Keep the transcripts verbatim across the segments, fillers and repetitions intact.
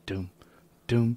doom, doom,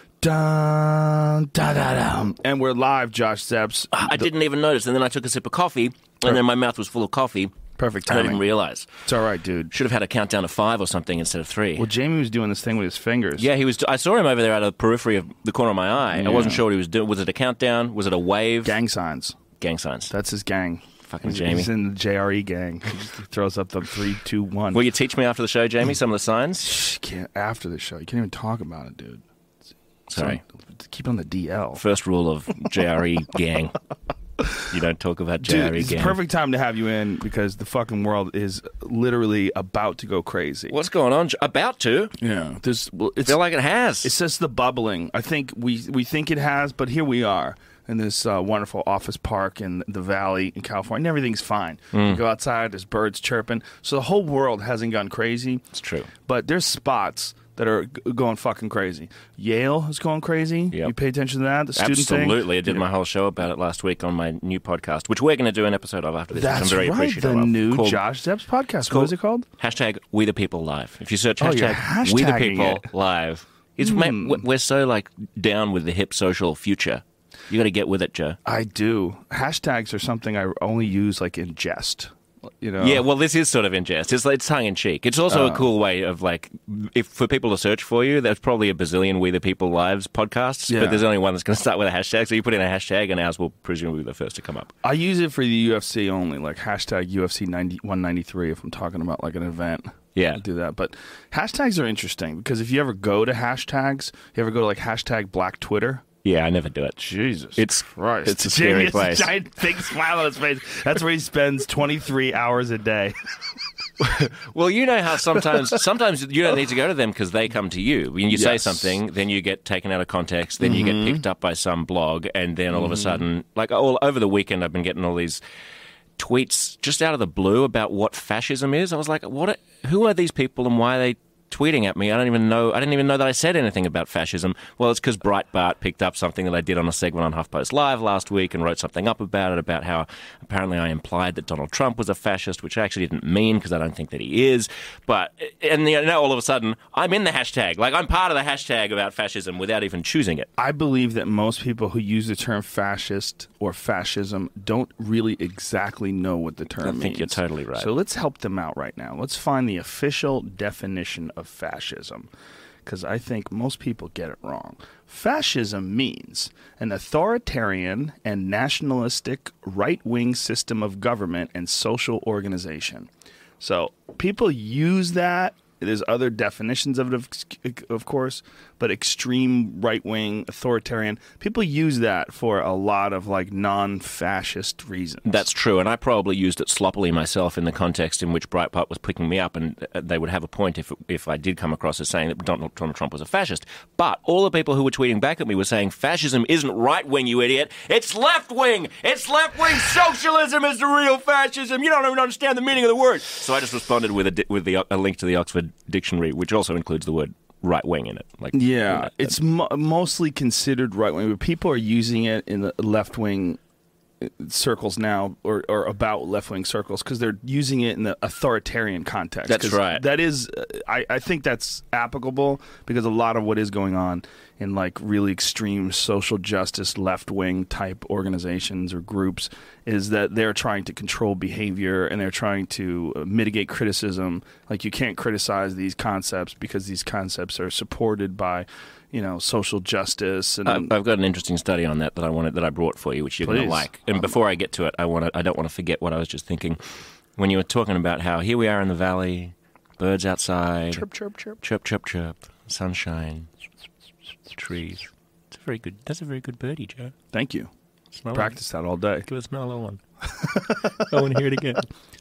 dun, da, da, da. And we're live, Josh Zepps. I didn't even notice, and then I took a sip of coffee, and then my mouth was full of coffee. Perfect And I timing. didn't realize. It's all right, dude. Should have had a countdown to five or something instead of three. Well, Jamie was doing this thing with his fingers. Yeah, he was. I saw him over there out of the periphery of the corner of my eye. Yeah. I wasn't sure what he was doing. Was it a countdown? Was it a wave? Gang signs. Gang signs. That's his gang. Fucking he's, Jamie. He's in the J R E gang. He just throws up the three, two, one. Will you teach me after the show, Jamie, some of the signs? Shh, can't, after the show. You can't even talk about it, dude. Sorry. So, keep it on the D L. First rule of J R E gang. You don't talk about J R E Dude, it's gang. the perfect time to have you in because the fucking world is literally about to go crazy. What's going on? About to. Yeah, there's. Well, I it's feel like it has. it's just the bubbling. I think we we think it has, but here we are in this uh, wonderful office park in the valley in California, and everything's fine. Mm. You go outside, there's birds chirping, so the whole world hasn't gone crazy. It's true. But there's spots that are g- going fucking crazy. Yale is going crazy. Yep. You pay attention to that? The student Absolutely. thing? I did my whole show about it last week on my new podcast, which we're going to do an episode of after this. which That's I'm very right, appreciative the of, new called Josh Zepps podcast. called- What is it called? Hashtag We the People Live. If you search Oh, you're hashtag We the hashtagging People it. Live, it's Hmm. mate, we- we're so like down with the hip social future. You got to get with it, Joe. I do. Hashtags are something I only use like in jest. You know? Yeah, well, this is sort of in jest. It's, it's tongue in cheek. It's also Oh. a cool way of like, if for people to search for you, there's probably a bazillion We the People Lives podcasts, Yeah. but there's only one that's going to start with a hashtag. So you put in a hashtag, and ours will presumably be the first to come up. I use it for the U F C only, like hashtag U F C ninety, one ninety-three if I'm talking about like an event. Yeah. I do that. But hashtags are interesting because if you ever go to hashtags, you ever go to like hashtag Black Twitter. Yeah, I never do it. Jesus It's- Christ. it's a scary Jamie has place. a giant big smile on his face. That's where he spends twenty-three hours a day. Well, you know how sometimes sometimes you don't need to go to them because they come to you. When you say Yes. something, then you get taken out of context, then you get picked up by some blog, and then all of a sudden, like all over the weekend, I've been getting all these tweets just out of the blue about what fascism is. I was like, what? Are, who are these people and why are they tweeting at me? I don't even know. I didn't even know that I said anything about fascism. Well, it's because Breitbart picked up something that I did on a segment on HuffPost Live last week and wrote something up about it, about how apparently I implied that Donald Trump was a fascist, which I actually didn't mean because I don't think that he is. But, and you know, all of a sudden, I'm in the hashtag. Like, I'm part of the hashtag about fascism without even choosing it. I believe that most people who use the term fascist or fascism don't really exactly know what the term I means. think you're totally right. So let's help them out right now. Let's find the official definition of fascism, because I think most people get it wrong. Fascism means an authoritarian and nationalistic right-wing system of government and social organization. So people use that. There's other definitions of it, of, of course, but extreme right-wing, authoritarian. People use that for a lot of like non-fascist reasons. That's true, and I probably used it sloppily myself in the context in which Breitbart was picking me up, and uh, they would have a point if if I did come across as saying that Donald, Donald Trump was a fascist. But all the people who were tweeting back at me were saying fascism isn't right-wing, you idiot. It's left-wing. It's left-wing. Socialism is the real fascism. You don't even understand the meaning of the word. So I just responded with a di- with the, a link to the Oxford Dictionary, which also includes the word right-wing in it. Like, Yeah, that- it's mo- mostly considered right-wing, but people are using it in the left-wing circles now, or, or about left-wing circles, because they're using it in the authoritarian context. That's 'Cause right. That is, uh, I, I think that's applicable, because a lot of what is going on in like really extreme social justice left-wing type organizations or groups is that they're trying to control behavior and they're trying to uh, mitigate criticism. Like, you can't criticize these concepts because these concepts are supported by, you know, social justice. And I've, I've got an interesting study on that that I wanted that I brought for you, which you're going Please. to like. And before I get to it, I want to. I don't want to forget what I was just thinking when you were talking about how here we are in the valley, birds outside, chirp, chirp, chirp. chirp, chirp, chirp, sunshine, trees. It's a very good. That's a very good birdie, Joe. Thank you. Smell Practice that all day. It. Give us another one. I want to hear it again.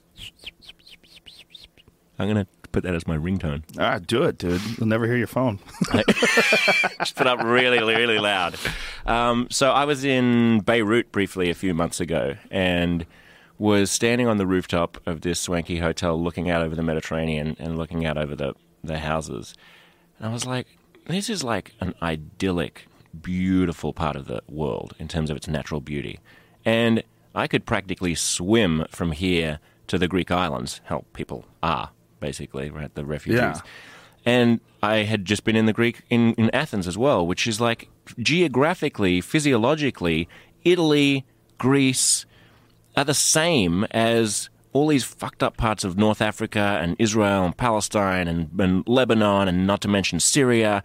I'm going to put that as my ringtone. Ah, do it, dude. You'll never hear your phone. Just put up really, really loud. Um, so I was in Beirut briefly a few months ago and was standing on the rooftop of this swanky hotel looking out over the Mediterranean and looking out over the, the houses. And I was like, this is like an idyllic, beautiful part of the world in terms of its natural beauty. And I could practically swim from here to the Greek islands, how people are, basically, right, the refugees. Yeah. And I had just been in the Greek in, in Athens as well, which is like geographically, physiologically, Italy, Greece are the same as all these fucked up parts of North Africa and Israel and Palestine and, and Lebanon and not to mention Syria.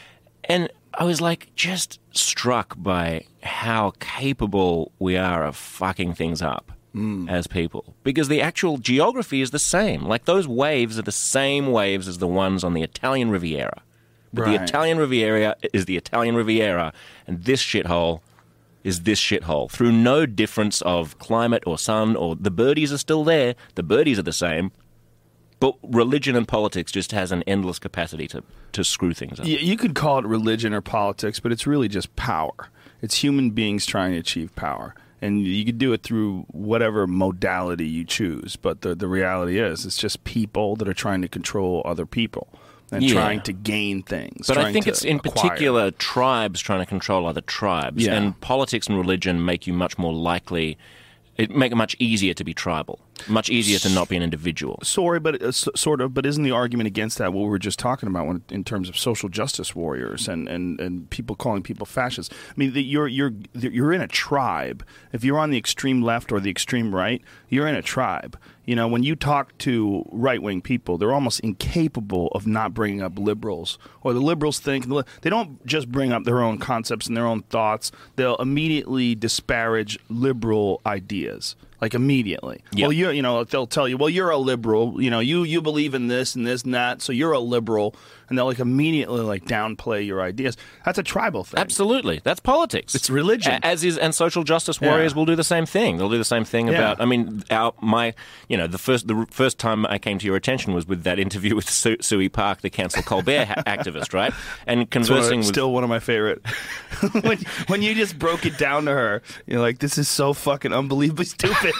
And I was like just struck by how capable we are of fucking things up mm. as people. Because the actual geography is the same. Like those waves are the same waves as the ones on the Italian Riviera. But right. the Italian Riviera is the Italian Riviera, and this shithole is this shithole. Through no difference of climate or sun, or the birdies are still there. The birdies are the same. But religion and politics just has an endless capacity to, to screw things up. You could call it religion or politics, but it's really just power. It's human beings trying to achieve power. And you could do it through whatever modality you choose. But the, the reality is, it's just people that are trying to control other people and yeah. trying to gain things. But I think it's in acquire. particular tribes trying to control other tribes. Yeah. And politics and religion make you much more likely... It make it much easier to be tribal, much easier to not be an individual. Sorry, but uh, sort of. But isn't the argument against that what we were just talking about when, in terms of social justice warriors and, and, and people calling people fascists? I mean, the, you're you're you're in a tribe. If you're on the extreme left or the extreme right, you're in a tribe. You know, when you talk to right-wing people, they're almost incapable of not bringing up liberals. Or the liberals think, they don't just bring up their own concepts and their own thoughts. They'll immediately disparage liberal ideas. Like immediately. Yep. Well, you you know, they'll tell you, well, you're a liberal. You know, you, you believe in this and this and that, so you're a liberal. And they'll like immediately like downplay your ideas. That's a tribal thing. Absolutely. That's politics. It's religion. As is, and social justice warriors yeah. will do the same thing. They'll do the same thing about, yeah. I mean, our, my, you know, the first the first time I came to your attention was with that interview with Su- Suey Park, the cancel Colbert ha- activist, right? And conversing with... Still one of my favorite. when, when you just broke it down to her, you're like, this is so fucking unbelievably stupid.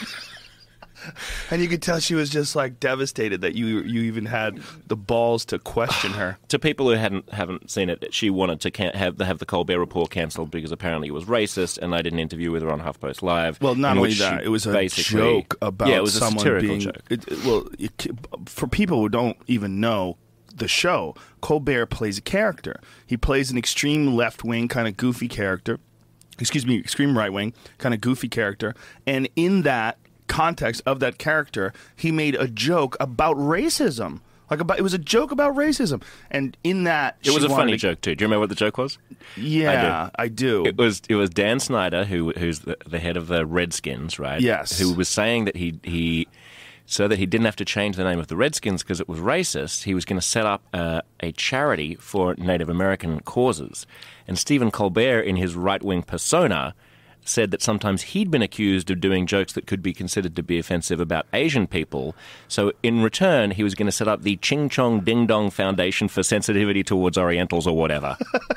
And you could tell she was just like devastated that you you even had the balls to question her. To people who hadn't haven't seen it, she wanted to can- have have the Colbert Report cancelled because apparently it was racist, and I did an interview with her on HuffPost Live. Well, not only that, it was a joke about yeah, it was someone a satirical being. Joke. It, well, it, for people who don't even know the show, Colbert plays a character. He plays an extreme left wing kind of goofy character. Excuse me, extreme right wing kind of goofy character, and in that context of that character, he made a joke about racism. Like about it was a joke about racism, and in that it was a funny to, joke too. Do you remember what the joke was? Yeah, I do. I do. It was it was Dan Snyder, who who's the, the head of the Redskins, right? Yes. Who was saying that he he so that he didn't have to change the name of the Redskins because it was racist. He was going to set up uh, a charity for Native American causes, and Stephen Colbert, in his right wing persona, said that sometimes he'd been accused of doing jokes that could be considered to be offensive about Asian people. So in return, he was going to set up the Ching Chong Ding Dong Foundation for Sensitivity Towards Orientals or whatever.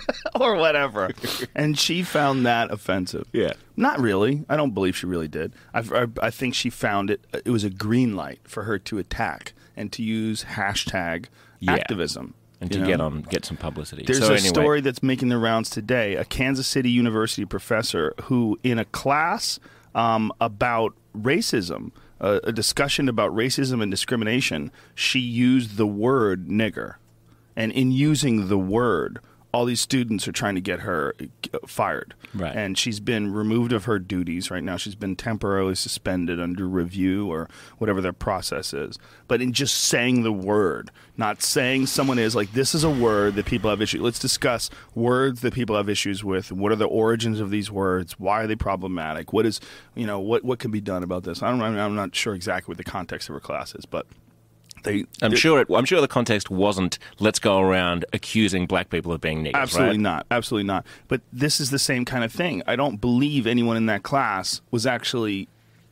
or whatever. And she found that offensive. Yeah. Not really. I don't believe she really did. I, I, I think she found it, it was a green light for her to attack and to use hashtag yeah. activism. And to you know? get on, get some publicity. There's so a anyway. story that's making the rounds today. A Kansas City University professor who, in a class um, about racism, uh, a discussion about racism and discrimination, she used the word nigger. And in using the word, all these students are trying to get her fired. Right. And she's been removed of her duties right now. She's been temporarily suspended under review or whatever their process is. But in just saying the word, not saying someone is like, this is a word that people have issues. Let's discuss words that people have issues with. What are the origins of these words? Why are they problematic? What is, you know, what, what can be done about this? I don't, I'm not sure exactly what the context of her class is, but They, I'm sure. It, I'm sure the context wasn't "let's go around accusing black people of being niggers." Absolutely right? not. Absolutely not. But this is the same kind of thing. I don't believe anyone in that class was actually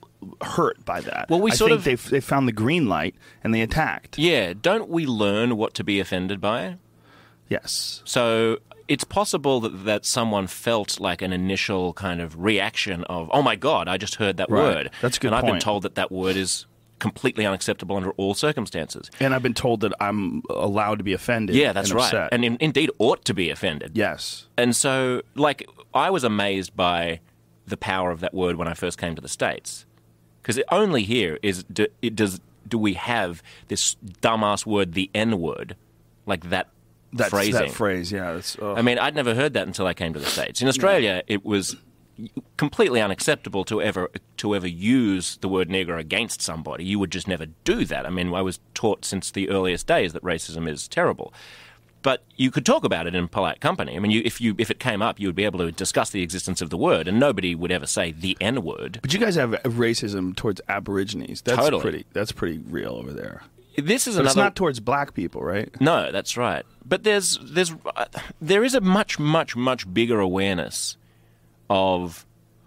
hurt by that. Well, we I sort think of they they found the green light and they attacked. Yeah. Don't we learn what to be offended by? Yes. So it's possible that that someone felt like an initial kind of reaction of, "Oh my God, I just heard that right. word." That's a good and point. I've been told that that word is completely unacceptable under all circumstances. And I've been told that I'm allowed to be offended. Yeah, that's and right. upset. And in, indeed ought to be offended. Yes. And so, like, I was amazed by the power of that word when I first came to the States. Because only here is do, it does do we have this dumbass word, the N-word, like that That's, phrasing. That phrase, yeah. That's, oh. I mean, I'd never heard that until I came to the States. In Australia, yeah. it was completely unacceptable to ever to ever use the word nigger against somebody. You would just never do that. I mean, I was taught since the earliest days that racism is terrible. But you could talk about it in polite company. I mean, you, if you if it came up, you would be able to discuss the existence of the word, and nobody would ever say the N-word. But you guys have racism towards Aborigines. That's Totally. pretty. That's pretty real over there. This is but another. It's not towards black people, right? No, that's right. But there's there's uh, there is a much much much bigger awareness of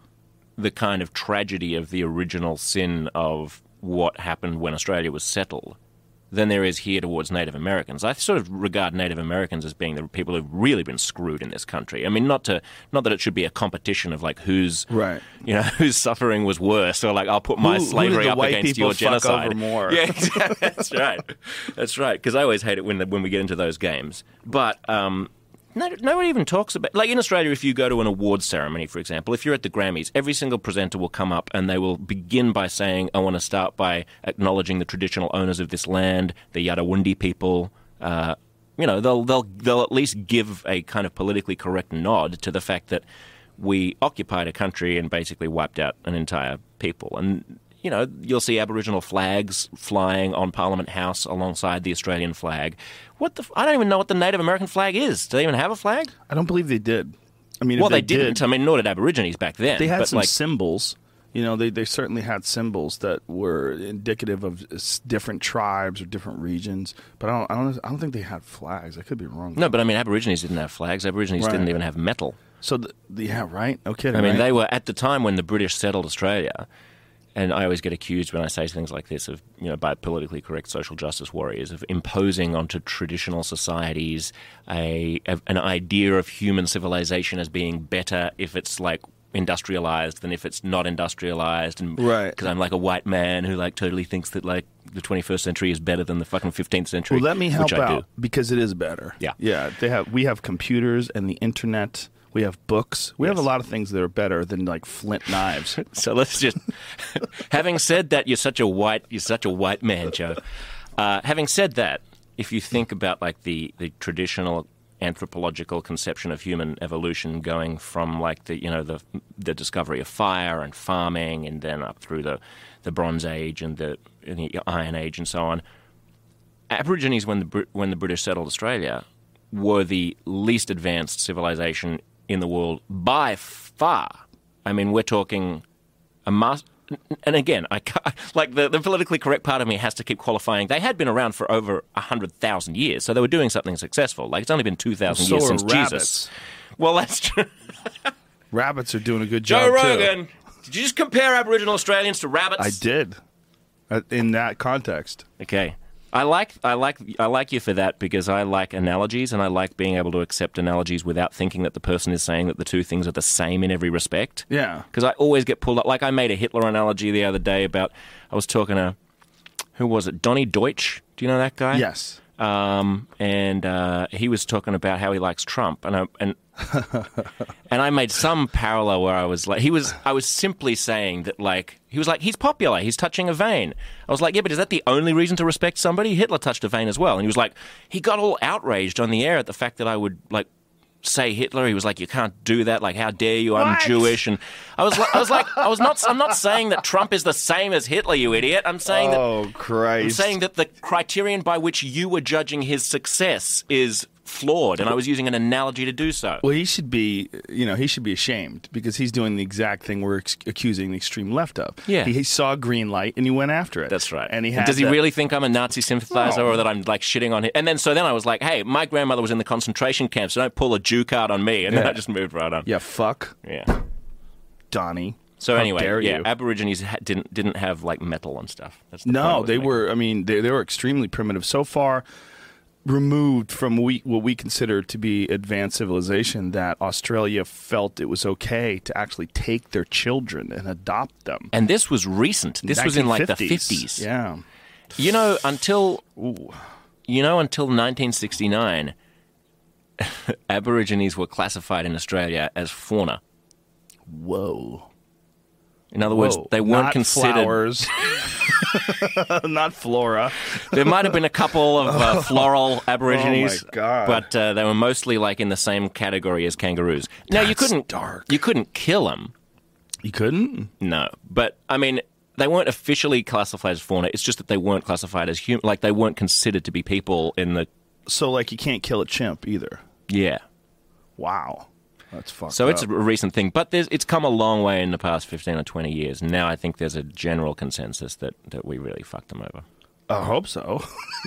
the kind of tragedy of the original sin of what happened when Australia was settled than there is here towards Native Americans. I sort of regard Native Americans as being the people who've really been screwed in this country. I mean, not to not that it should be a competition of like whose right. you know whose suffering was worse, or like I'll put my who, slavery who up against your genocide. Over more? Yeah, exactly. That's right. That's right. Because I always hate it when the, when we get into those games. But um, no, nobody even talks about, like in Australia, if you go to an awards ceremony, for example, if you're at the Grammys, every single presenter will come up and they will begin by saying, I want to start by acknowledging the traditional owners of this land, the Yadawundi people. Uh, you know, they'll they'll they'll at least give a kind of politically correct nod to the fact that we occupied a country and basically wiped out an entire people. And you know, you'll see Aboriginal flags flying on Parliament House alongside the Australian flag. What the? F- I don't even know what the Native American flag is. Do they even have a flag? I don't believe they did. I mean, well, if they, they didn't. Did, I mean, nor did Aborigines back then. They had but some like, symbols. You know, they, they certainly had symbols that were indicative of different tribes or different regions. But I don't, I don't, I don't think they had flags. I could be wrong. No, but I mean, Aborigines didn't have flags. Aborigines right. didn't even have metal. So, the, yeah, right. Okay. I mean, right. they were at the time when the British settled Australia. And I always get accused when I say things like this of, you know, by politically correct social justice warriors of imposing onto traditional societies a, a an idea of human civilization as being better if it's like industrialized than if it's not industrialized. And right. Because I'm like a white man who like totally thinks that like the twenty-first century is better than the fucking fifteenth century. Well, let me help which I out do. because it is better. Yeah. Yeah. They have. We have computers and the internet. We have books. We yes. have a lot of things that are better than like flint knives. So let's just. Having said that, you're such a white. You're such a white man, Joe. Uh, having said that, if you think about like the, the traditional anthropological conception of human evolution, going from like the you know the the discovery of fire and farming, and then up through the the Bronze Age and the, and the Iron Age and so on, Aborigines when the when the British settled Australia were the least advanced civilization in the world by far. I mean, we're talking a mass. And again, I can't, like the, the politically correct part of me has to keep qualifying. They had been around for over a hundred thousand years, so they were doing something successful. Like it's only been two thousand so years since rabbits. Jesus. Well, that's true. Rabbits are doing a good Joe job Rogan, too. Did you just compare Aboriginal Australians to rabbits? I did, uh, in that context. Okay. I like I like I like you for that because I like analogies and I like being able to accept analogies without thinking that the person is saying that the two things are the same in every respect. Yeah. Because I always get pulled up. Like I made a Hitler analogy the other day about I was talking to who was it? Donny Deutsch. Do you know that guy? Yes. Um, and uh, he was talking about how he likes Trump, and I and and I made some parallel where I was like, he was, I was simply saying that like he was like he's popular, he's touching a vein. I was like, yeah, but is that the only reason to respect somebody? Hitler touched a vein as well, and he was like, he got all outraged on the air at the fact that I would like say Hitler. He was like, you can't do that. Like, how dare you? I'm What? Jewish. And I was like, I was like, I was not. I'm not saying that Trump is the same as Hitler, you idiot. I'm saying that. Oh, Christ. I'm saying that the criterion by which you were judging his success is flawed, and I was using an analogy to do so. Well, he should be, you know, he should be ashamed because he's doing the exact thing we're ex- accusing the extreme left of. Yeah. He, he saw a green light and he went after it. That's right. And he had Does he that- really think I'm a Nazi sympathizer No. or that I'm like shitting on him? And then so then I was like, hey, my grandmother was in the concentration camp, so don't pull a Jew card on me. And then Yeah. I just moved right on. Yeah, fuck Yeah. Donnie. So How anyway, dare yeah, you. Aborigines ha- didn't didn't have like metal and stuff. That's the point I No, was they making. were, I mean, they, they were extremely primitive. So far removed from we, what we consider to be advanced civilization that Australia felt it was okay to actually take their children and adopt them. And this was recent. This was in like the nineteen fifties. Yeah. You know, until Ooh. you know until nineteen sixty-nine, Aborigines were classified in Australia as fauna. Whoa. In other words, Whoa, they weren't not considered... flowers. Not flora. There might have been a couple of uh, floral aborigines, Oh my God. but uh, they were mostly like in the same category as kangaroos. Now you That's couldn't dark. you couldn't kill them, You couldn't? no. But I mean, they weren't officially classified as fauna. It's just that they weren't classified as human. Like they weren't considered to be people in the So, like, you can't kill a chimp either. yeah. Wow. That's fucked So up. it's a recent thing, but there's, it's come a long way in the past fifteen or twenty years. And now I think there's a general consensus that, that we really fucked them over. I hope so.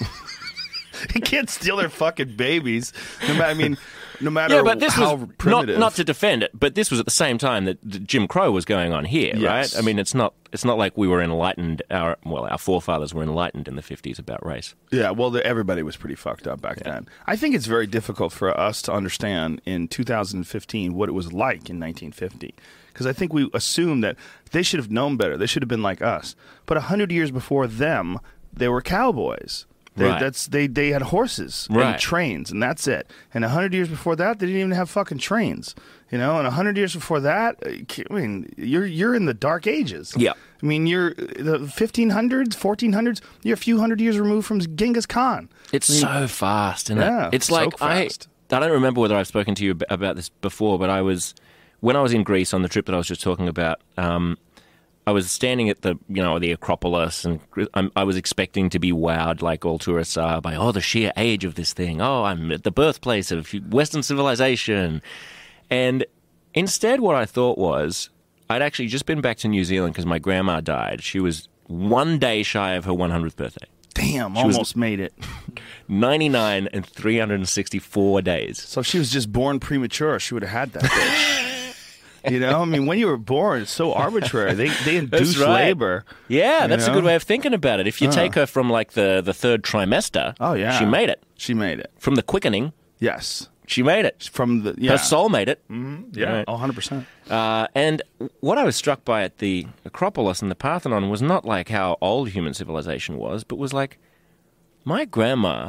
You can't steal their fucking babies. No matter, I mean, no matter Yeah, but this how was not, primitive. not to defend it, but this was at the same time that that Jim Crow was going on here, Yes. right? I mean, it's not it's not like we were enlightened. Our well, our forefathers were enlightened in the fifties about race. Yeah, well, the, everybody was pretty fucked up back then. I think it's very difficult for us to understand in two thousand fifteen what it was like in nineteen fifty. Because I think we assume that they should have known better. They should have been like us. But a hundred years before them, they were cowboys. They, Right. That's they. They had horses Right. and trains, and that's it. And a hundred years before that, they didn't even have fucking trains. You know, and a hundred years before that, I mean, you're you're in the dark ages. Yeah. I mean, you're the fifteen hundreds, fourteen hundreds. You're a few hundred years removed from Genghis Khan. It's so fast, isn't Yeah, it? It's so like fast. I I don't remember whether I've spoken to you ab- about this before, but I was when I was in Greece on the trip that I was just talking about. Um, I was standing at the, you know, the Acropolis, and I'm, I was expecting to be wowed, like all tourists are, by oh the sheer age of this thing. Oh, I'm at the birthplace of Western civilization, and instead, what I thought was I'd actually just been back to New Zealand because my grandma died. She was one day shy of her one hundredth birthday. Damn, was- almost made it. ninety-nine and three hundred sixty-four days. So if she was just born premature, she would have had that bitch. You know, I mean, when you were born, it's so arbitrary. They they induce right. labor. Yeah, You that's know? a good way of thinking about it. If you take her from like the, the third trimester, Oh yeah, she made it. She made it. From the quickening, Yes, she made it. from the yeah, Her soul made it. yeah, Right. one hundred percent. Uh, and what I was struck by at the Acropolis and the Parthenon was not like how old human civilization was, but was like my grandma,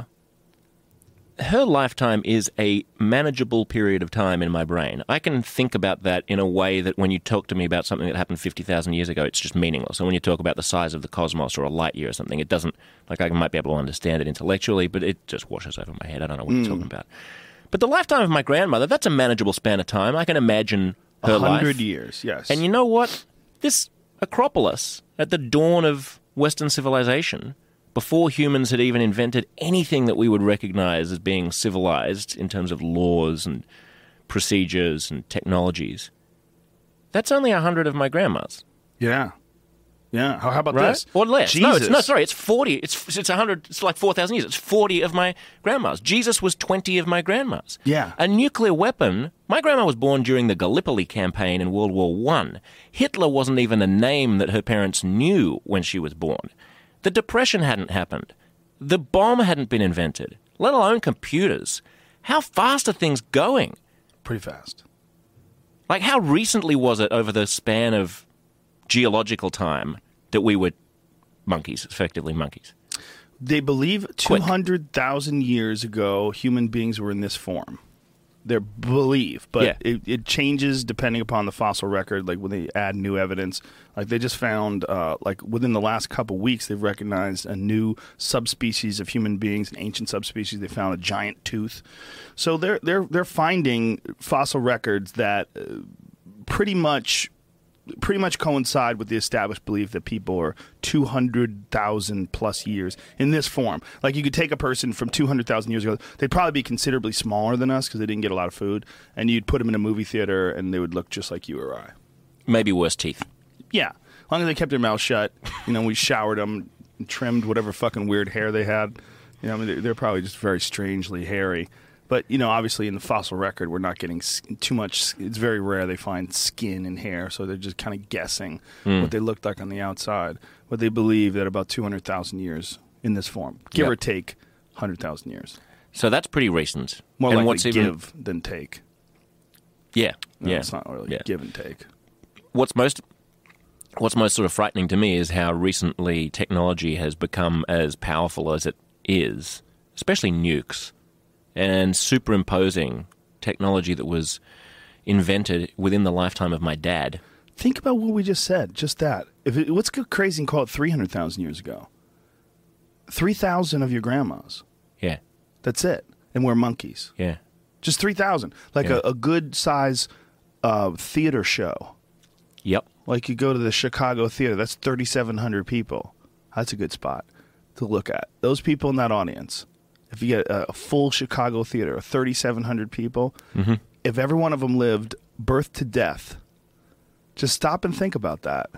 her lifetime is a manageable period of time in my brain. I can think about that in a way that when you talk to me about something that happened fifty thousand years ago, it's just meaningless. And when you talk about the size of the cosmos or a light year or something, it doesn't, like I might be able to understand it intellectually, but it just washes over my head. I don't know what you're talking about. But the lifetime of my grandmother, that's a manageable span of time. I can imagine her A life. hundred years. Yes, And you know what? This Acropolis, at the dawn of Western civilization, before humans had even invented anything that we would recognize as being civilized in terms of laws and procedures and technologies, that's only a hundred of my grandma's. yeah, yeah. How, how about Right? this? Or less. Jesus. No, it's, no, sorry, it's forty. It's it's a hundred. It's like four thousand years. It's forty of my grandma's. Jesus was twenty of my grandma's. Yeah. A nuclear weapon. My grandma was born during the Gallipoli campaign in World War One. Hitler wasn't even a name that her parents knew when she was born. The Depression hadn't happened. The bomb hadn't been invented, let alone computers. How fast are things going? Pretty fast. Like, how recently was it over the span of geological time that we were monkeys, effectively monkeys? They believe two hundred thousand years ago, human beings were in this form. Their belief, but Yeah. it, it changes depending upon the fossil record. Like when they add new evidence, like they just found, uh, like within the last couple weeks, they've recognized a new subspecies of human beings, an ancient subspecies. They found a giant tooth, so they're they're they're finding fossil records that uh, pretty much. pretty much coincide with the established belief that people are two hundred thousand plus years in this form. Like you could take a person from two hundred thousand years ago, they'd probably be considerably smaller than us because they didn't get a lot of food, and you'd put them in a movie theater and they would look just like you or I. Maybe worse teeth. Yeah. As long as they kept their mouth shut, you know, we showered them and trimmed whatever fucking weird hair they had. You know, I mean, they're, they're probably just very strangely hairy. But, you know, obviously in the fossil record, we're not getting s- too much. It's very rare they find skin and hair, so they're just kind of guessing Mm. what they looked like on the outside. But they believe that about two hundred thousand years in this form, give Yep. or take one hundred thousand years. So that's pretty recent. More and likely what's even, give than take. Yeah, No, yeah. It's not really yeah. give and take. What's most what's most sort of frightening to me is how recently technology has become as powerful as it is, especially nukes, and superimposing technology that was invented within the lifetime of my dad. Think about what we just said. Just that. If it, let's go crazy and call it three hundred thousand years ago. three thousand of your grandmas. Yeah. That's it. And we're monkeys. Yeah. Just three thousand. Like Yeah. a, a good size uh, theater show. Yep. Like you go to the Chicago theater. That's thirty-seven hundred people. That's a good spot to look at. Those people in that audience. If you get a, a full Chicago theater of thirty-seven hundred people, mm-hmm. if every one of them lived birth to death, just stop and think about that.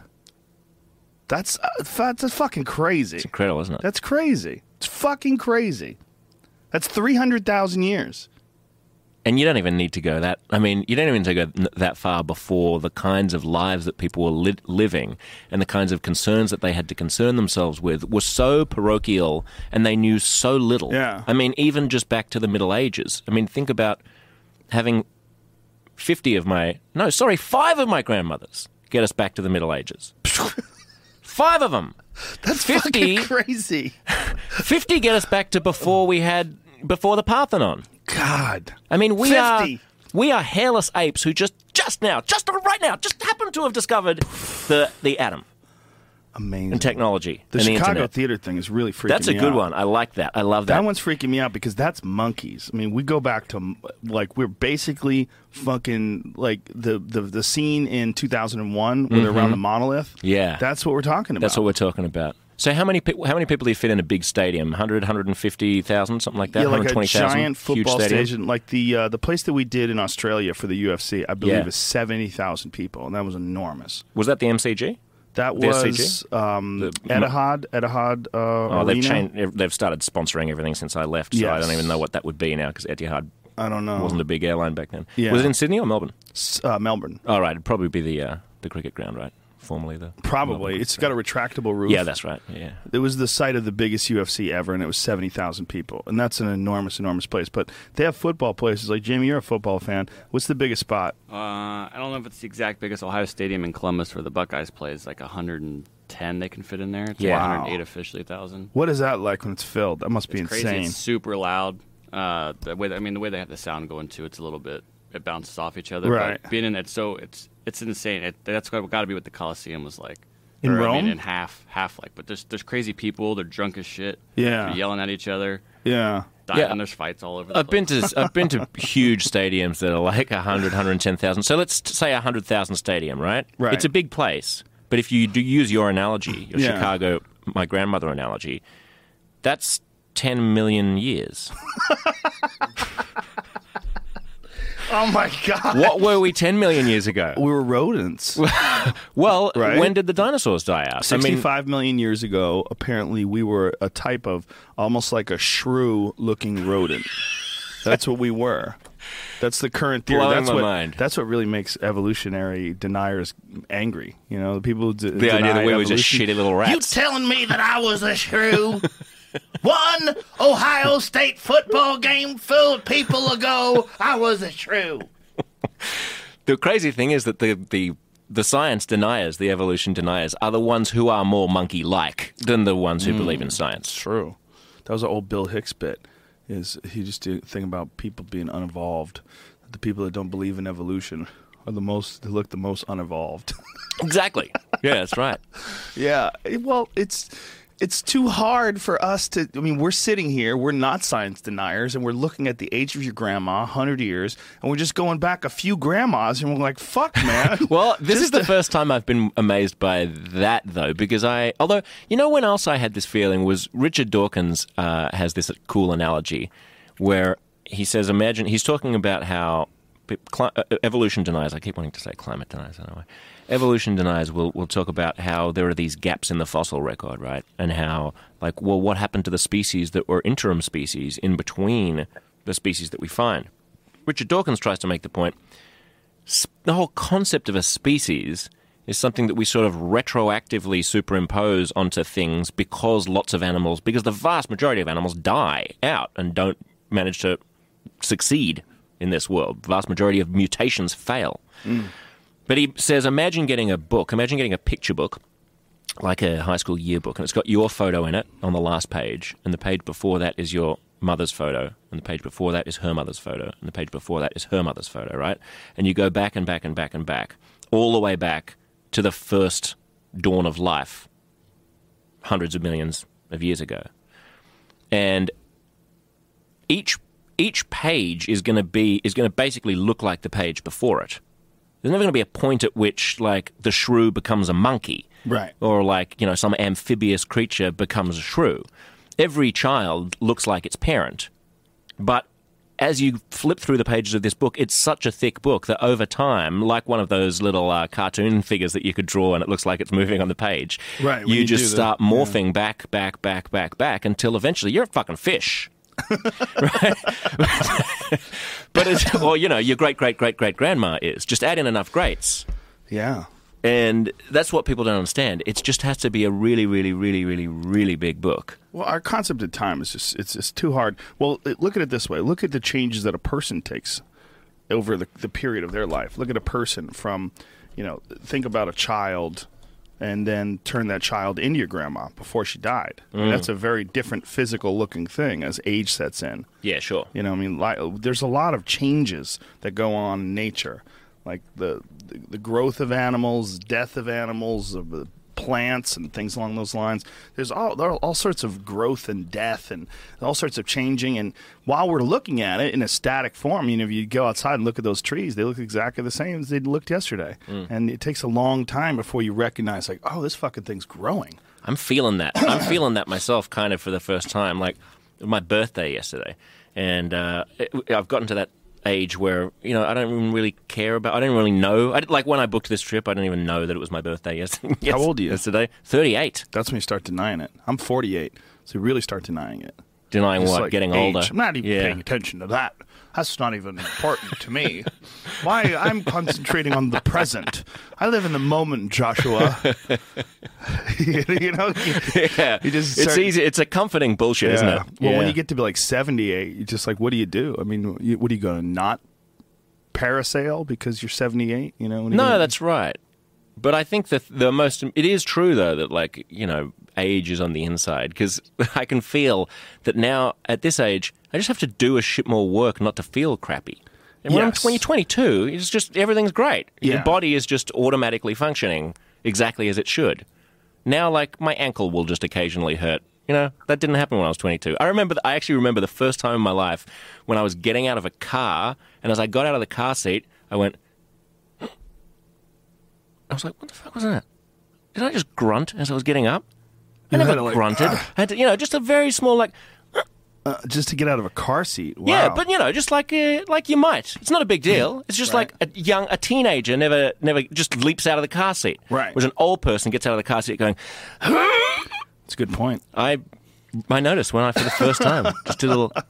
That's uh, that's fucking crazy. It's incredible, isn't it? That's crazy. It's fucking crazy. That's three hundred thousand years. And you don't even need to go that. I mean, you don't even need to go n- that far before the kinds of lives that people were li- living and the kinds of concerns that they had to concern themselves with were so parochial, and they knew so little. Yeah. I mean, even just back to the Middle Ages. I mean, think about having fifty of my no, sorry, five of my grandmothers get us back to the Middle Ages. Five of them. That's fifty, fucking crazy. fifty get us back to before we had before the Parthenon. God. I mean, we fifty. are we are hairless apes who just just now, just right now, just happen to have discovered the the atom Amazing. and technology. The and the Chicago internet. theater thing is really freaking That's a me good out. one. I like that. I love that. That one's freaking me out because that's monkeys. I mean, we go back to like we're basically fucking like the the, the scene in two thousand one where they're around the monolith. Yeah. That's what we're talking about. That's what we're talking about. So how many people? How many people do you fit in a big stadium? one hundred, one hundred fifty thousand, something like that. Yeah, like a one hundred twenty thousand. giant Huge football stadium? stadium. Like the uh, the place that we did in Australia for the U F C, I believe Yeah. is seventy thousand people, and that was enormous. Was that the M C G? That The S C was G? um, The- Etihad, Etihad uh, Oh, Arena. they've changed. They've started sponsoring everything since I left, so I Yes. don't even know what that would be now because Etihad I don't know. wasn't a big airline back then. Yeah. Was it in Sydney or Melbourne? S- uh, Melbourne. All right, it'd probably be the uh, the cricket ground, right? Formerly the Probably. Melbourne It's cricket got a retractable roof. ground. Yeah, that's right. Yeah. It was the site of the biggest U F C ever, and it was seventy thousand people. And that's an enormous, enormous place. But they have football places. Like, Jamie, you're a football fan. What's the biggest spot? Uh, I don't know if it's the exact biggest. Ohio Stadium in Columbus, where the Buckeyes play, is like one hundred ten they can fit in there. It's Yeah. one hundred eight officially, one thousand. What is that like when it's filled? That must be It's crazy. insane. It's super loud. Uh, the way I mean, the way they have the sound going too, it's a little bit. It bounces off each other. Right. But being in it, so it's it's insane. It, that's got to be what the Coliseum was like. In Or, I Rome? mean, in half, half like. But there's there's crazy people. They're drunk as shit. Yeah. They're yelling at each other. Yeah. Dying, Yeah. and there's fights all over the I've place. been to I've been to huge stadiums that are like one hundred, one hundred ten thousand. So let's t- say a one hundred thousand stadium, right? Right. It's a big place. But if you do use your analogy, your Yeah. Chicago, my grandmother analogy, that's ten million years. Oh, my God. What were we ten million years ago? We were rodents. Well, Right? when did the dinosaurs die out? I mean, sixty-five million years ago, apparently, we were a type of almost like a shrew-looking rodent. That's what we were. That's the current theory. Blowing that's my what, mind. That's what really makes evolutionary deniers angry. You know, the people who d- the idea that we were just evolution. shitty little You rats. telling me that I was a shrew? One Ohio State football game full of people ago, I was a shrew. The crazy thing is that the, the the science deniers, the evolution deniers, are the ones who are more monkey-like than the ones who believe in science. True. That was an old Bill Hicks bit. Is he just did a thing about people being unevolved? The people that don't believe in evolution are the most. They look the most unevolved. Exactly. Yeah, that's right. Yeah. Well, it's it's too hard for us to. I mean, we're sitting here. We're not science deniers, and we're looking at the age of your grandma, hundred years, and we're just going back a few grandmas, and we're like, "Fuck, man." Well, this is Just the a- first time I've been amazed by that, though, because I, although, you know when else I had this feeling was Richard Dawkins uh, has this cool analogy where he says, imagine, he's talking about how pe- cli- uh, evolution deniers, I keep wanting to say climate deniers, I don't know why. Evolution deniers will will talk about how there are these gaps in the fossil record, right? And how, like, well, what happened to the species that were interim species in between the species that we find? Richard Dawkins tries to make the point, the whole concept of a species is something that we sort of retroactively superimpose onto things because lots of animals, because the vast majority of animals die out and don't manage to succeed in this world. The vast majority of mutations fail. Mm. But he says, imagine getting a book, imagine getting a picture book, like a high school yearbook, and it's got your photo in it on the last page, and the page before that is your mother's photo, and the page before that is her mother's photo, and the page before that is her mother's photo, right? And you go back and back and back and back, all the way back to the first dawn of life hundreds of millions of years ago. And each each page is going to be is going to basically look like the page before it. There's never going to be a point at which, like, the shrew becomes a monkey. Right. Or, like, you know, some amphibious creature becomes a shrew. Every child looks like its parent. But as you flip through the pages of this book, it's such a thick book that over time, like one of those little uh, cartoon figures that you could draw and it looks like it's moving on the page, right, you, you just the, start morphing yeah. back, back, back, back, back until eventually you're a fucking fish. Right? But it's, or, you know, your great-great-great-great-grandma is. Just add in enough greats. Yeah. And that's what people don't understand. It just has to be a really, really, really, really, really big book. Well, our concept of time is just, it's just too hard. Well, look at it this way. Look at the changes that a person takes over the, the period of their life. Look at a person from, you know, think about a child and then turn that child into your grandma before she died. I mean, Mm. that's a very different physical-looking thing as age sets in. Yeah, sure. You know, I mean, li- there's a lot of changes that go on in nature, like the the, the growth of animals, death of animals, of the plants, and things along those lines. There's all there are all sorts of growth and death, and all sorts of changing. And while we're looking at it in a static form, you know, if you go outside and look at those trees, they look exactly the same as they looked yesterday. Mm. And it takes a long time before you recognize, like, oh, this fucking thing's growing. I'm feeling that. I'm feeling that myself kind of for the first time. Like, my birthday yesterday. And uh, it, I've gotten to that age where, you know, I don't even really care about, I don't really know. I, like, when I booked this trip, I didn't even know that it was my birthday yesterday. How old are you? Yesterday? thirty-eight. That's when you start denying it. I'm forty-eight, so you really start denying it. Denying Just what? like Getting age. older? I'm not even Yeah. paying attention to that. That's not even important to me. Why? I'm concentrating on the present. I live in the moment, Joshua. You know, you, Yeah. you just it's start- easy. It's a comforting bullshit, isn't it? Well, Yeah. when you get to be like seventy-eight, you're just like, what do you do? I mean, you, what are you going to not parasail because you're seventy-eight? You know? What are you No, gonna- that's right. But I think that the most, it is true though that, like, you know, age is on the inside, because I can feel that now at this age I just have to do a shit more work not to feel crappy. And when, Yes. I'm, when you're twenty-two, it's just everything's great. Yeah. Your body is just automatically functioning exactly as it should. Now, like, my ankle will just occasionally hurt. You know, that didn't happen when I was twenty-two. I remember, I actually remember the first time in my life when I was getting out of a car, and as I got out of the car seat, I went, I was like, what the fuck was that? Did I just grunt as I was getting up? I You never had to, like, grunted. I had to, you know, just a very small, like, Uh, just to get out of a car seat. Wow. yeah, but, you know, just like uh, like you might. It's not a big deal. It's just Right. like a young, a teenager never never just leaps out of the car seat. Right. Whereas an old person gets out of the car seat going, It's a good point. I I noticed when I, for the first time, just did a little,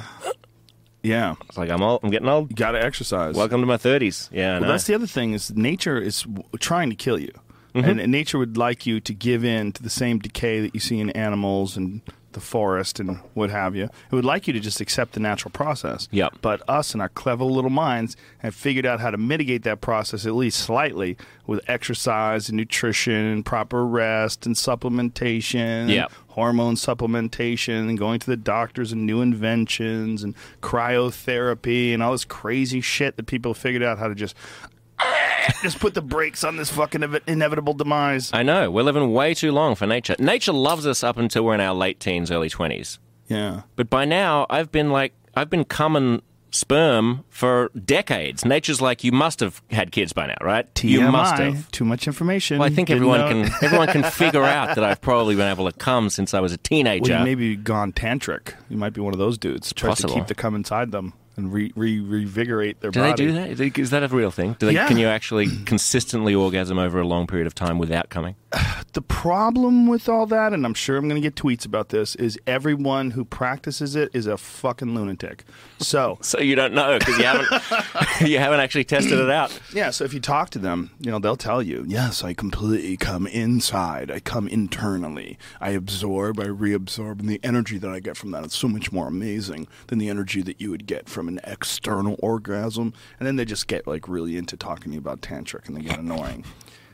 Yeah. it's like, I'm old, I'm getting old. You got to exercise. Welcome to my thirties. Yeah, I Well, know. that's the other thing is nature is w- trying to kill you. And, and nature would like you to give in to the same decay that you see in animals and the forest and what have you. It would like you to just accept the natural process. Yep. But us and our clever little minds have figured out how to mitigate that process at least slightly with exercise and nutrition and proper rest and supplementation. Yep. And hormone supplementation and going to the doctors and new inventions and cryotherapy and all this crazy shit that people have figured out how to just just put the brakes on this fucking ev- inevitable demise. I know. We're living way too long for nature. Nature loves us up until we're in our late teens, early twenties. Yeah. But by now, I've been like, I've been coming sperm for decades. Nature's like, you must have had kids by now, right? T M I. You must have. Too much information. Well, I think Didn't everyone know- can everyone can figure out that I've probably been able to come since I was a teenager. Well, you maybe gone tantric. You might be one of those dudes. Tries Possible. to keep the cum inside them and re- re- revigorate their do body. they do that? Is it- Is that a real thing? Do they, Yeah. Can you actually consistently orgasm over a long period of time without coming? The problem with all that, and I'm sure I'm going to get tweets about this, is everyone who practices it is a fucking lunatic. So, So you don't know because you haven't you haven't actually tested it out. yeah, so if you talk to them, you know, they'll tell you, yes, I completely come inside. I come internally. I absorb, I reabsorb, and the energy that I get from that is so much more amazing than the energy that you would get from an external orgasm. And then they just get, like, really into talking to you about tantric, and they get annoying.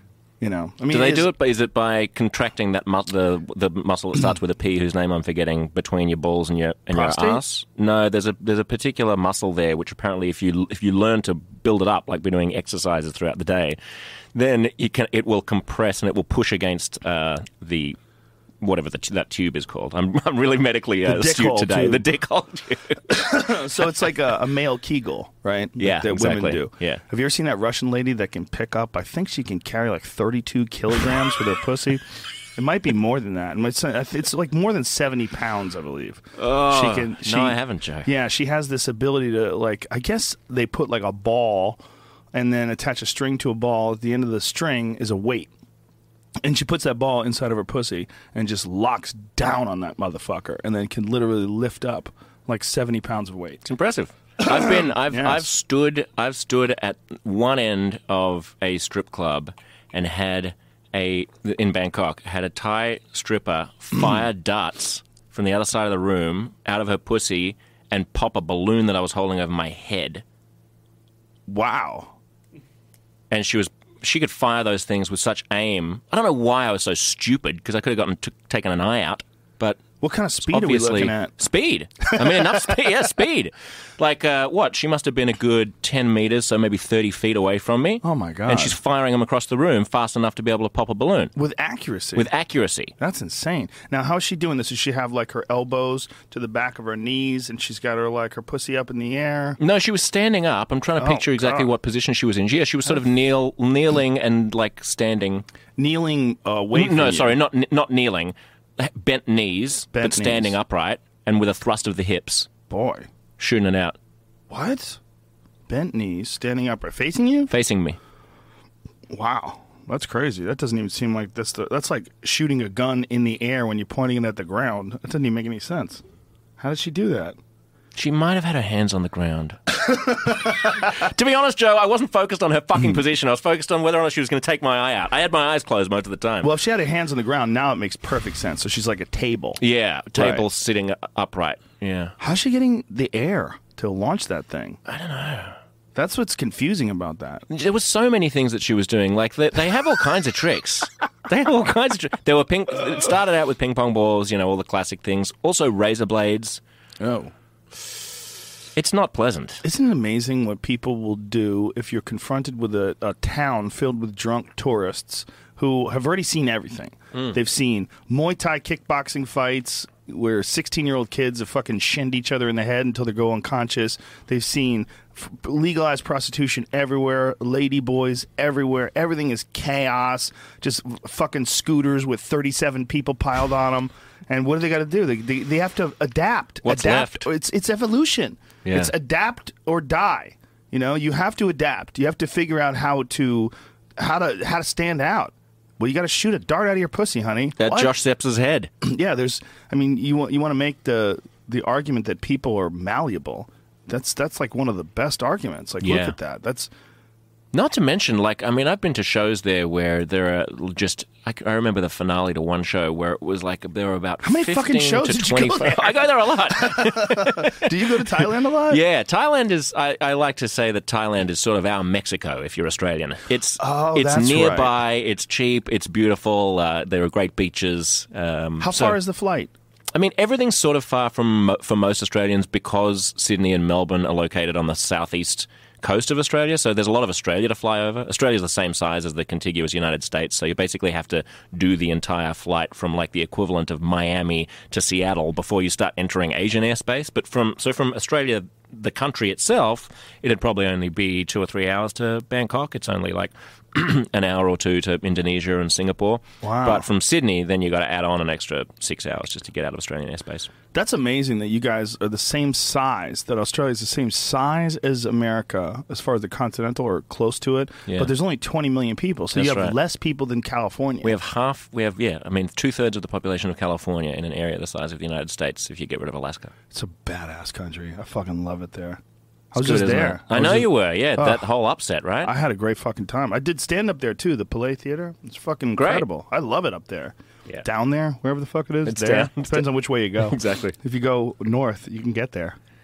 You know, I mean, Do they is, do it? But is it by contracting that mus- the the muscle that starts with a P, whose name I'm forgetting, between your balls and your and Prostate? your ass? No, there's a there's a particular muscle there, which apparently, if you if you learn to build it up, like we're doing exercises throughout the day, then you can it will compress and it will push against uh, the. Whatever the, that tube is called. I'm, I'm really medically uh, The dick astute hole today. tube. The dick hole tube. So it's like a, a male Kegel, right? Yeah, that exactly. women do. Yeah. Have you ever seen that Russian lady that can pick up? I think she can carry like thirty-two kilograms with her pussy. It might be more than that. It's, it's like more than seventy pounds, I believe. Oh, she can, she, no, I haven't, Joe. Yeah, she has this ability to, like, I guess they put like a ball and then attach a string to a ball. At the end of the string is a weight. And she puts that ball inside of her pussy and just locks down on that motherfucker and then can literally lift up like seventy pounds of weight. It's impressive. I've been, I've, Yes. I've stood, I've stood at one end of a strip club and had a in Bangkok had a Thai stripper fire darts from the other side of the room out of her pussy and pop a balloon that I was holding over my head, Wow. and she was. She could fire those things with such aim. I don't know why I was so stupid, because I could have gotten t- taken an eye out. But What kind of speed are we obviously, looking at? speed. I mean, enough speed. Yeah, speed. Like, uh, what? She must have been a good ten meters, so maybe thirty feet away from me. Oh, my God. And she's firing them across the room fast enough to be able to pop a balloon With accuracy. with accuracy. That's insane. Now, how is she doing this? Does she have like her elbows to the back of her knees and she's got her like her pussy up in the air? No, she was standing up. I'm trying to Oh, picture exactly God. what position she was in. Yeah, she was sort of kneel, kneeling and like standing. Kneeling uh, away from No, you. sorry, not not kneeling. Bent knees, Bent but standing knees. upright and with a thrust of the hips, Boy. shooting it out, What? Bent knees, standing upright, facing you? facing me. Wow. That's crazy. That doesn't even seem like this. That's like shooting a gun in the air when you're pointing it at the ground. That doesn't even make any sense. How did she do that? She might have had her hands on the ground. To be honest, Joe, I wasn't focused on her fucking position. I was focused on whether or not she was going to take my eye out. I had my eyes closed most of the time. Well, if she had her hands on the ground, now it makes perfect sense. So she's like a table. yeah, table Right. sitting upright. Yeah. How's she getting the air to launch that thing? I don't know. That's what's confusing about that. There were so many things that she was doing. Like, they, they have all kinds of tricks. They have all kinds of tricks. There were ping. It started out with ping pong balls, you know, all the classic things. Also, razor blades. Oh. It's not pleasant. Isn't it amazing what people will do if you're confronted with a, a town filled with drunk tourists who have already seen everything? Mm. They've seen Muay Thai kickboxing fights where sixteen-year-old kids have fucking shinned each other in the head until they go unconscious. They've seen f- legalized prostitution everywhere, lady boys everywhere. Everything is chaos, just fucking scooters with thirty-seven people piled on them. And what do they got to do? They, they they have to adapt. What's adapt. left? It's it's evolution. Yeah. It's adapt or die. You know, you have to adapt. You have to figure out how to how to how to stand out. Well, you got to shoot a dart out of your pussy, honey. At What? Josh Sepp's head. Yeah, there's. I mean, you want you want to make the the argument that people are malleable. That's that's like one of the best arguments. Like, Yeah. look at that. That's Not to mention, like, I mean, I've been to shows there where there are just. I, I remember the finale to one show where it was like there were about How many fifteen fucking shows to did you go twenty-five. there? I go there a lot. do you go to Thailand a lot? Yeah, Thailand is. I, I like to say that Thailand is sort of our Mexico if you're Australian. It's Oh, it's that's nearby. It's cheap. It's beautiful. Uh, there are great beaches. Um, How so- far is the flight? I mean, everything's sort of far from for most Australians because Sydney and Melbourne are located on the southeast coast of Australia. So there's a lot of Australia to fly over. Australia's the same size as the contiguous United States. So you basically have to do the entire flight from like the equivalent of Miami to Seattle before you start entering Asian airspace. But from so from Australia, the country itself, it'd probably only be two or three hours to Bangkok. It's only like an hour or two to Indonesia and Singapore. Wow. But from Sydney, then you got to add on an extra six hours just to get out of Australian airspace. That's amazing that you guys are the same size, that Australia is the same size as America as far as the continental or close to it, Yeah. but there's only twenty million people, so That's you have right. less people than California. We have half, we have, yeah, I mean, two-thirds of the population of California in an area the size of the United States if you get rid of Alaska. It's a badass country. I fucking love it there. I was It's good, just isn't there. it? I, was know just- you were, yeah, Oh. that whole upset, right? I had a great fucking time. I did stand up there too, the Palais Theater. It's fucking Great. incredible. I love it up there. Yeah. Down there, wherever the fuck it is, It's there. down. It's Depends down. on which way you go. Exactly. If you go north, you can get there.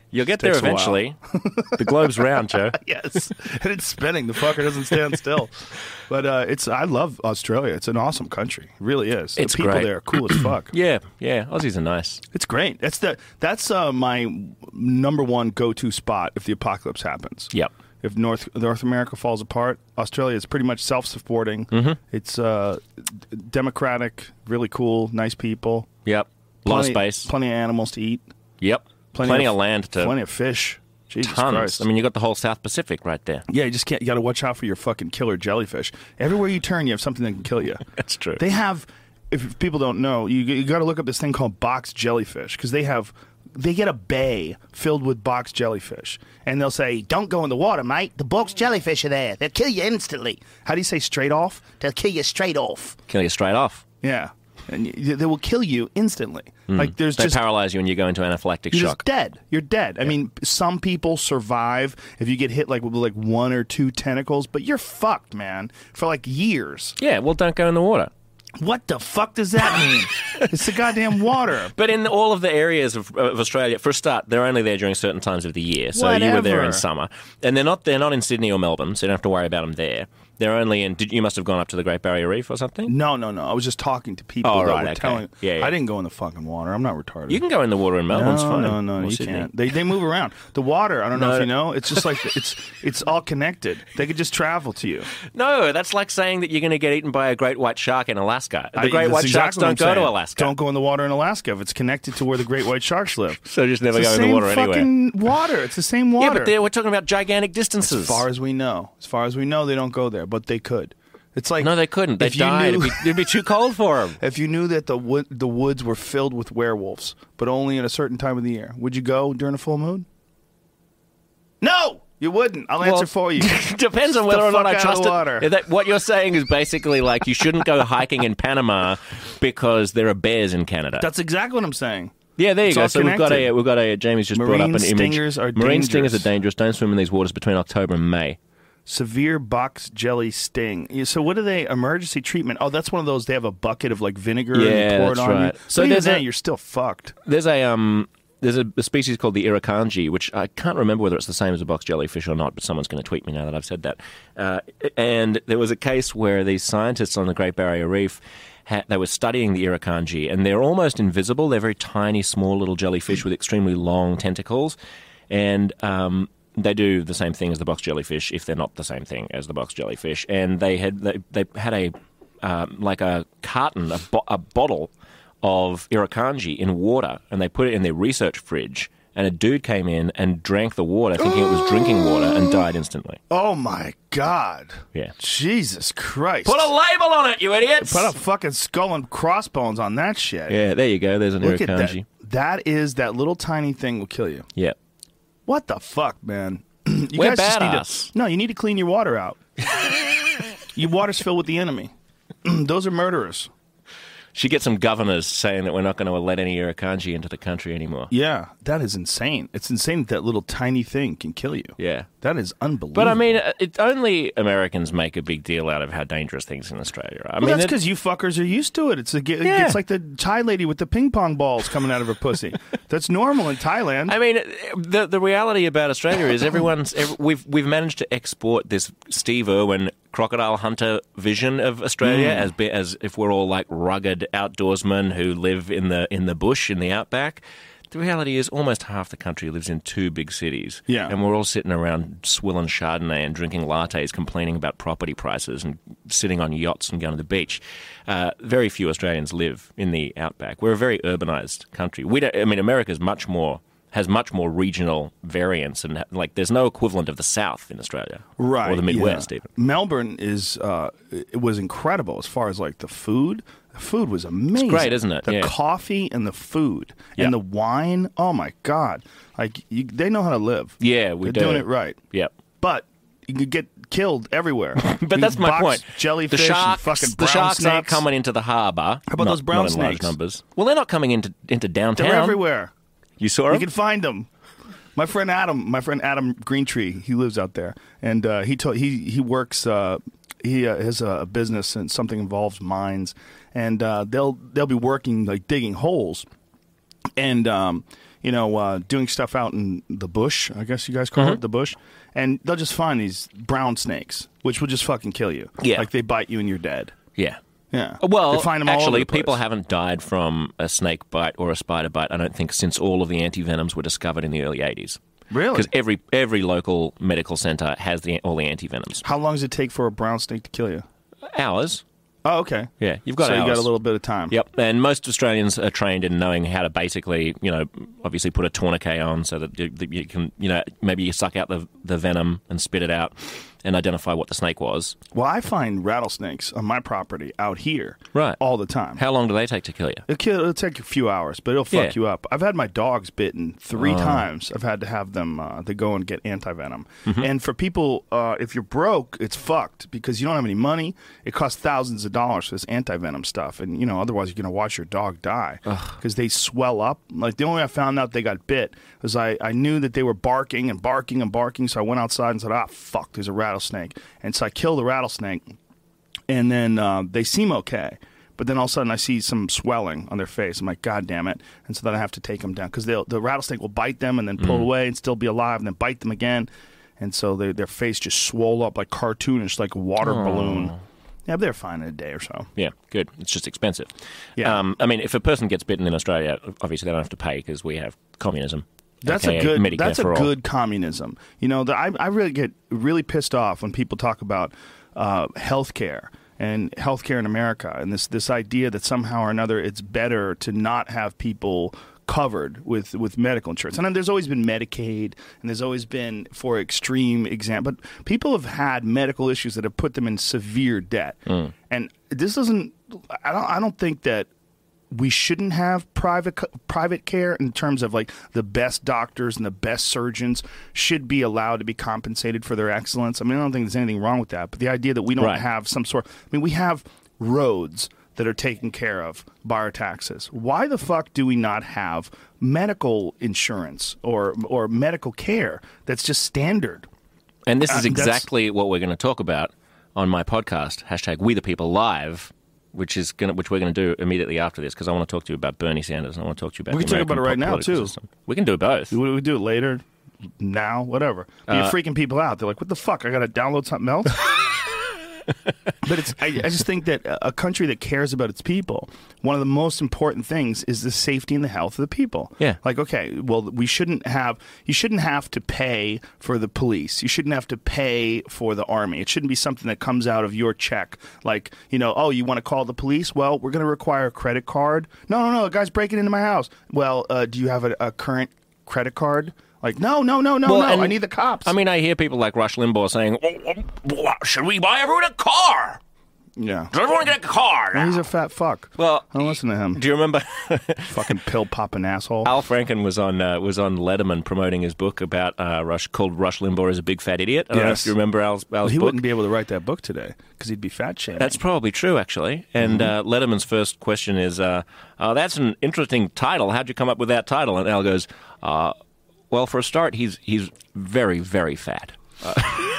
You'll get It there takes a while. eventually. The globe's round, Joe. Yes, and it's spinning. The fucker doesn't stand still. But uh, it's I love Australia. It's an awesome country. It really is. It's the people great. there are cool as fuck. Yeah, yeah. Aussies are nice. It's great. That's the that's uh, my number one go-to spot if the apocalypse happens. Yep. If North North America falls apart, Australia is pretty much self-supporting. Mm-hmm. It's uh, d- democratic, really cool, nice people. Yep. A lot of Plenty- space. Plenty of animals to eat. Yep. Plenty, Plenty of, of land to Plenty of fish. Jesus tons. Christ. I mean, you got the whole South Pacific right there. Yeah, you just can't. You got to watch out for your fucking killer jellyfish. Everywhere you turn, you have something that can kill you. That's true. They have. If people don't know, you you got to look up this thing called box jellyfish because they have. They get a bay filled with box jellyfish, and they'll say, "Don't go in the water, mate. The box jellyfish are there. They'll kill you instantly." How do you say straight off? They'll kill you straight off. Kill you straight off. Yeah, and y- they will kill you instantly. Like there's They just paralyze you and you go into anaphylactic You're shock. just dead. You're dead. I mean, some people survive if you get hit like with like one or two tentacles, but you're fucked, man, for like years. Yeah, well, don't go in the water. What the fuck does that mean? It's the goddamn water. But in all of the areas of, of Australia, for a start, they're only there during certain times of the year. So you were there Whatever. in summer, and they're not they're not in Sydney or Melbourne, so you don't have to worry about them there. They're only in. Did, you must have gone up to the Great Barrier Reef or something. No, no, no. I was just talking to people Oh, that right, were okay. telling. Yeah, yeah. I didn't go in the fucking water. I'm not retarded. You can go in the water in Melbourne. it's No, fine. no, no, Or you Sydney. can't. They they move around. The water. I don't know No. if you know. It's just like it's it's all connected. They could just travel to you. No, that's like saying that you're going to get eaten by a great white shark in Alaska. The I- great that's white exactly sharks what don't I'm go to saying. Alaska. Don't go in the water in Alaska if it's connected to where the great white sharks live. So just never It's go the in the same water anywhere. fucking water. It's the same water. Yeah, but there- we're talking about gigantic distances. As far as we know, as far as we know, they don't go there, but they could. It's like no, they couldn't. They if you died. knew- It'd, be, it'd be too cold for them. If you knew that the wood, the woods were filled with werewolves, but only at a certain time of the year, would you go during a full moon? No, you wouldn't. I'll answer Well, for you. Depends on Get whether the or not fuck I out of trust the it. water. Yeah, that- what you're saying is basically like you shouldn't go hiking in Panama because there are bears in Canada. That's exactly what I'm saying. Yeah, there you It's go. all So we've got a connected. we've got a Jamie's just brought up Marine an image. stingers are Marine stingers dangerous. are dangerous. Don't swim in these waters between October and May. Severe box jelly sting. Yeah, So what are they? Emergency treatment. Oh, that's one of those. They have a bucket of like vinegar and Yeah, they pour that's it on right. you. So So there's then a- you're still fucked. There's a um there's a, a species called the irukandji, which I can't remember whether it's the same as a box jellyfish or not, but someone's going to tweet me now that I've said that. Uh, and there was a case where these scientists on the Great Barrier Reef ha- they were studying the irukandji, and they're almost invisible. They're very tiny, small little jellyfish with extremely long tentacles, and um, they do the same thing as the box jellyfish, if they're not the same thing as the box jellyfish. And they had they, they had a um, like a carton, a, bo- a bottle of irukandji in water, and they put it in their research fridge. And a dude came in and drank the water, thinking it was drinking water, and died instantly. Oh my god. Yeah. Jesus Christ. Put a label on it, you idiots! Put a fucking skull and crossbones on that shit. Yeah, there you go. There's an Look at that. irukandji. That is that little tiny thing will kill you. Yeah. What the fuck, man? You We're guys just need badass. to, no, you need to clean your water out. Your water's filled with the enemy. Those are murderers. Should get some governors saying that we're not going to let any irukandji into the country anymore. Yeah, that is insane. It's insane that that little tiny thing can kill you. Yeah. That is unbelievable. But I mean, uh, it, only Americans make a big deal out of how dangerous things in Australia are. I well, mean, that's it- because you fuckers are used to it. It's a, it Yeah. gets like the Thai lady with the ping pong balls coming out of her pussy. That's normal in Thailand. I mean, the the reality about Australia is everyone's ev we've we've managed to export this Steve Irwin crocodile hunter vision of Australia as be, as if we're all like rugged outdoorsmen who live in the in the bush in the outback. The reality is almost half the country lives in two big cities. Yeah. And we're all sitting around swilling Chardonnay and drinking lattes, complaining about property prices and sitting on yachts and going to the beach. Uh, very few Australians live in the outback. We're a very urbanized country. We don't, I mean, America's much more has much more regional variance, and like there's no equivalent of the South in Australia, right, or the Midwest yeah. even. Melbourne is uh, it was incredible as far as like the food. The food was amazing. great, isn't it? The Yeah. coffee and the food Yeah. and the wine. Oh my god! Like you, they know how to live. Yeah, we They're do. doing it right. Yep. But you could get killed everywhere. But that's my Box point. Jellyfish, the sharks, and fucking the brown sharks snakes. aren't coming into the harbour. How about those brown not in large snakes? numbers? Well, they're not coming into into downtown. They're everywhere. You saw You them? can find them. My friend Adam, my friend Adam Greentree, he lives out there, and uh, he told he he works. Uh, he uh, has a business and something involves mines, and uh, they'll they'll be working like digging holes, and um, you know, uh, doing stuff out in the bush, I guess you guys call Mm-hmm. it, the bush, and they'll just find these brown snakes, which will just fucking kill you. Yeah. Like they bite you and you're dead. Yeah. Yeah. Well, They find them all over actually, the place. people haven't died from a snake bite or a spider bite, I don't think, since all of the antivenoms were discovered in the early eighties. Really? Because every every local medical centre has the all the antivenoms. How long does it take for a brown snake to kill you? Hours. Oh, okay. Yeah, you've got so you got hours. a little bit of time. Yep, and most Australians are trained in knowing how to basically, you know, obviously put a tourniquet on so that you, that you can, you know, maybe you suck out the the venom and spit it out and identify what the snake was. Well, I find rattlesnakes on my property out here Right. all the time. How long do they take to kill you? It'll, kill, it'll take a few hours, but it'll fuck Yeah. you up. I've had my dogs bitten three times. I've had to have them uh, to go and get anti-venom. Mm-hmm. And for people, uh, if you're broke, it's fucked because you don't have any money. It costs thousands of dollars for this anti-venom stuff. And, you know, otherwise you're going to watch your dog die because they swell up. Like, the only way I found out they got bit was I, I knew that they were barking and barking and barking, so I went outside and said, ah, fuck, there's a rattlesnake. And so I killed the rattlesnake, and then uh, they seem okay. But then all of a sudden I see some swelling on their face. I'm like, God damn it. And so then I have to take them down because the rattlesnake will bite them and then pull away and still be alive and then bite them again. And so they, their face just swole up like cartoonish, like a water balloon. Yeah, but they're fine in a day or so. Yeah, good. It's just expensive. Yeah. Um, I mean, if a person gets bitten in Australia, obviously they don't have to pay because we have communism. That's aka a good. Medicare That's a for all. good communism. You know, the, I I really get really pissed off when people talk about uh, healthcare and healthcare in America and this this idea that somehow or another it's better to not have people covered with, with medical insurance. And then there's always been Medicaid, and there's always been for extreme exam. But people have had medical issues that have put them in severe debt. Mm. And this doesn't. I don't. I don't think that we shouldn't have private co- private care in terms of like the best doctors and the best surgeons should be allowed to be compensated for their excellence. I mean, I don't think there's anything wrong with that. But the idea that we don't Right. have some sort, I mean, we have roads that are taken care of by our taxes. Why the fuck do we not have medical insurance or or medical care that's just standard? And this Uh, is that's- exactly what we're going to talk about on my podcast, hashtag We the People Live, which is gonna, which we're going to do immediately after this because I want to talk to you about Bernie Sanders and I want to talk to you about We the can talk about American it right now, political too. system. We can do both. What do we do it later? Now? Whatever. But you're Uh, freaking people out. They're like, what the fuck? I got to download something else? But it's. I, I just think that a country that cares about its people, one of the most important things is the safety and the health of the people. Yeah. Like, okay, well, we shouldn't have. You shouldn't have to pay for the police. You shouldn't have to pay for the army. It shouldn't be something that comes out of your check. Like, you know, oh, you want to call the police? Well, we're going to require a credit card. No, no, no. The guy's breaking into my house. Well, uh, do you have a, a current credit card? Like, no, no, no, no, Well, no. and- I need the cops. I mean, I hear people like Rush Limbaugh saying, oh, oh, should we buy everyone a car? yeah. Does everyone get a car now? He's a fat fuck. Well, I don't listen to him. do you remember Fucking pill popping asshole. Al Franken was on uh, was on Letterman promoting his book about uh, Rush called Rush Limbaugh is a Big Fat Idiot. I don't know Yes. if you remember Al's, Al's he book. wouldn't be able to write that book today because he'd be fat shaming. That's probably true, actually. And uh, Letterman's first question is, uh, oh, that's an interesting title. How'd you come up with that title? And Al goes, uh, well, for a start, he's he's very, very fat. Uh,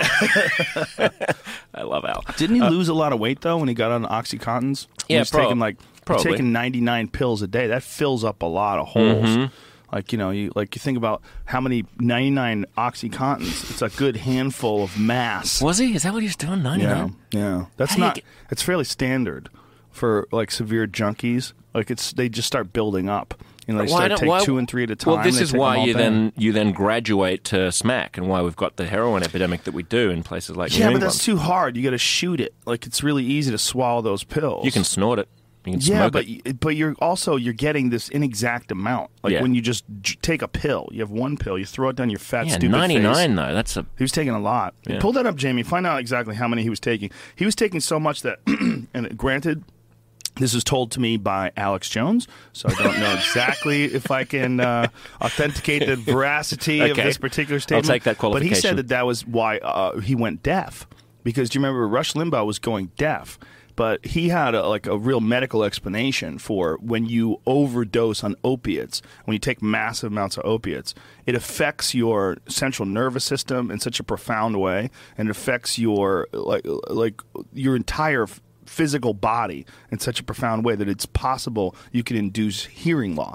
I love Al. Didn't he lose a lot of weight though when he got on OxyContins? He Yeah, was prob- taking like probably. taking ninety-nine pills a day. That fills up a lot of holes. Mm-hmm. Like, you know, you like you think about how many ninety-nine OxyContins. It's a good handful of mass. Was he? Is that what he's doing? Yeah, ninety-nine? yeah. That's How do you not. get- It's fairly standard for like severe junkies. Like it's they just start building up. You know, they Why start don't- take why- two and three at a time. Well, this They is take them why all you day. then you then graduate to smack, and why we've got the heroin epidemic that we do in places like New Yeah, but England. that's too hard. You got to shoot it. Like it's really easy to swallow those pills. You can snort it. You can Yeah, smoke but it. y- but you're also you're getting this inexact amount. Like Yeah. when you just j- take a pill, you have one pill, you throw it down your fat Yeah, stupid ninety-nine face. though. That's a He was taking a lot. Yeah. Pull that up, Jamie. Find out exactly how many he was taking. He was taking so much that, and granted, this was told to me by Alex Jones, so I don't know exactly if I can uh, authenticate the veracity of Okay. this particular I'll statement. take that But he qualification. said that that was why uh, he went deaf. Because do you remember Rush Limbaugh was going deaf? But he had a, like a real medical explanation for when you overdose on opiates, when you take massive amounts of opiates, it affects your central nervous system in such a profound way, and it affects your like like your entire f- physical body in such a profound way that it's possible you can induce hearing loss.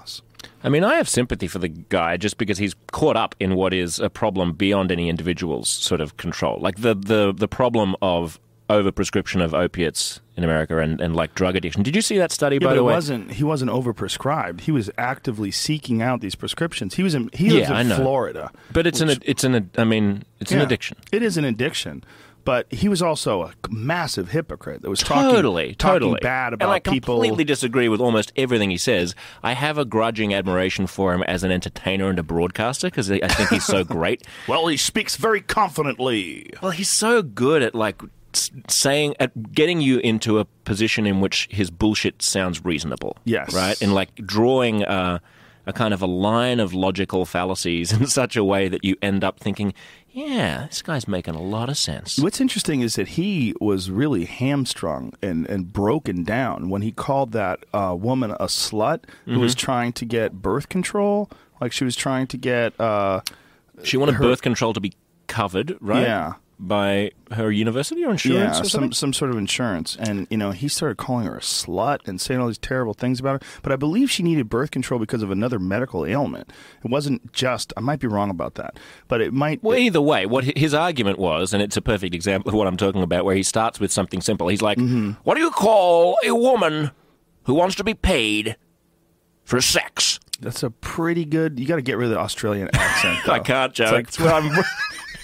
I mean, I have sympathy for the guy just because he's caught up in what is a problem beyond any individual's sort of control. Like the, the, the problem of overprescription of opiates in America and, and like drug addiction. Did you see that study, Yeah, by but the it way? wasn't. He wasn't overprescribed. He was actively seeking out these prescriptions. He was in. He lives Yeah, I in know. Florida. But it's which- an it's an I mean it's an Yeah, addiction. It is an addiction. But he was also a massive hypocrite that was talking, Totally, talking totally bad about and I people. completely disagree with almost everything he says. I have a grudging admiration for him as an entertainer and a broadcaster because I think he's so great. Well, he speaks very confidently. Well, he's so good at like s- saying at getting you into a position in which his bullshit sounds reasonable. Yes. Right? And like drawing uh, a kind of a line of logical fallacies in such a way that you end up thinking, yeah, this guy's making a lot of sense. What's interesting is that he was really hamstrung and, and broken down when he called that uh, woman a slut who Mm-hmm. was trying to get birth control. Like she was trying to get. Uh, She wanted her- birth control to be covered, right? Yeah. By her university or insurance Yeah, or some something? some sort of insurance, and you know he started calling her a slut and saying all these terrible things about her. But I believe she needed birth control because of another medical ailment. It wasn't just. I might be wrong about that, but it might. Well, either way, what hi- his argument was, and it's a perfect example of what I'm talking about, where he starts with something simple. He's like, Mm-hmm. what do you call a woman who wants to be paid for sex? That's a pretty good. You got to get rid of the Australian accent. Though. I can't, Joe. It's like- It's what I'm,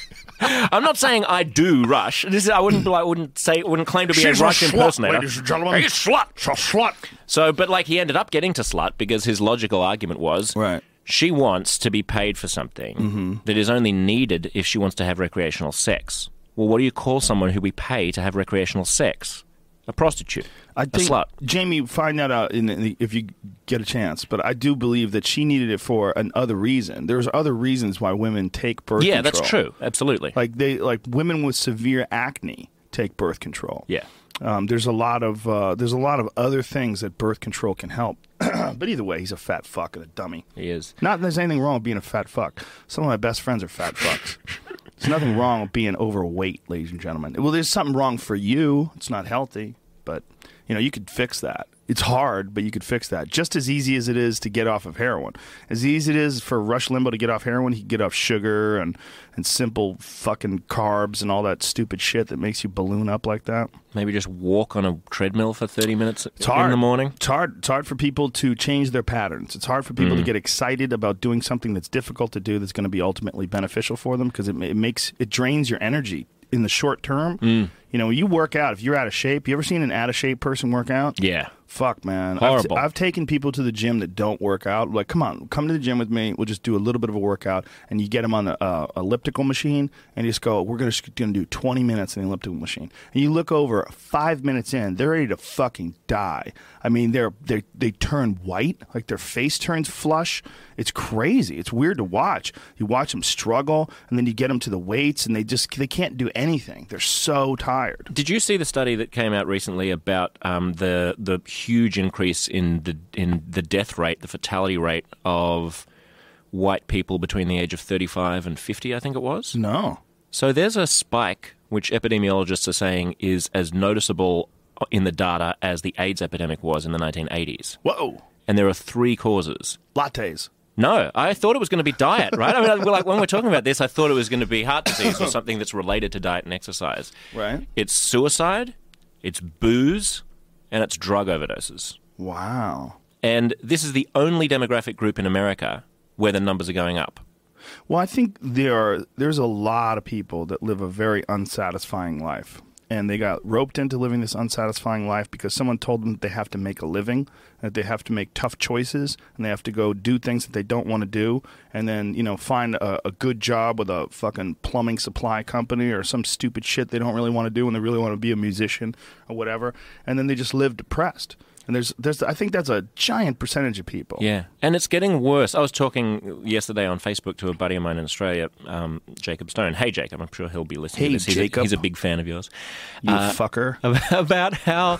I'm not saying I do Rush. This is, I wouldn't I wouldn't say wouldn't claim to be a Rush impersonator. ladies and gentlemen. Hey, slut. It's a slut. So, but like he ended up getting to slut because his logical argument was Right. she wants to be paid for something Mm-hmm. that is only needed if she wants to have recreational sex. Well, what do you call someone who we pay to have recreational sex? A prostitute. I think a slut. Jamie, find that out in the, if you get a chance. But I do believe that she needed it for another reason. There's other reasons why women take birth Yeah, control. that's true. Absolutely. Like they, like women with severe acne take birth control. yeah. Um, there's a lot of uh, there's a lot of other things that birth control can help. But either way, he's a fat fuck and a dummy. He is. Not that there's anything wrong with being a fat fuck. Some of my best friends are fat fucks. There's nothing wrong with being overweight, ladies and gentlemen. Well, there's something wrong for you. It's not healthy, but you know you could fix that. It's hard, but you could fix that. Just as easy as it is to get off of heroin. As easy as it is for Rush Limbaugh to get off heroin, he could get off sugar and, and simple fucking carbs and all that stupid shit that makes you balloon up like that. Maybe just walk on a treadmill for thirty minutes It's hard. in the morning. It's hard. It's hard for people to change their patterns. It's hard for people to get excited about doing something that's difficult to do that's going to be ultimately beneficial for them because it, ma- it makes it drains your energy in the short term. You know, you work out. If you're out of shape, you ever seen an out of shape person work out? Yeah. Fuck, man. Horrible. I've, I've taken people to the gym that don't work out. Like, come on, come to the gym with me. We'll just do a little bit of a workout, and you get them on the uh, elliptical machine, and you just go, we're going to do twenty minutes in the elliptical machine. And you look over, five minutes in, they're ready to fucking die. I mean, they're they they turn white, like their face turns flush. It's crazy. It's weird to watch. You watch them struggle, and then you get them to the weights, and they just they can't do anything. They're so tired. Did you see the study that came out recently about um, the the huge increase in the in the death rate, the fatality rate of white people between the age of thirty-five and fifty? I think it was. No. So there's a spike which epidemiologists are saying is as noticeable in the data as the AIDS epidemic was in the nineteen eighties, Whoa. and there are three causes. Lattes. No, I thought it was going to be diet, right? I mean, like when we're talking about this, I thought it was going to be heart disease or something that's related to diet and exercise. Right. It's suicide, it's booze, and it's drug overdoses. Wow. And this is the only demographic group in America where the numbers are going up. Well, I think there are there's a lot of people that live a very unsatisfying life. And they got roped into living this unsatisfying life because someone told them that they have to make a living, that they have to make tough choices, and they have to go do things that they don't want to do, and then, you know, find a, a good job with a fucking plumbing supply company or some stupid shit they don't really want to do and they really want to be a musician or whatever. And then they just live depressed. And there's, there's, I think that's a giant percentage of people. Yeah, and it's getting worse. I was talking yesterday on Facebook to a buddy of mine in Australia, um, Jacob Stone. Hey, Jacob, I'm sure he'll be listening Hey, to this. He's, Jacob. A, he's a big fan of yours. You Uh, fucker. About how...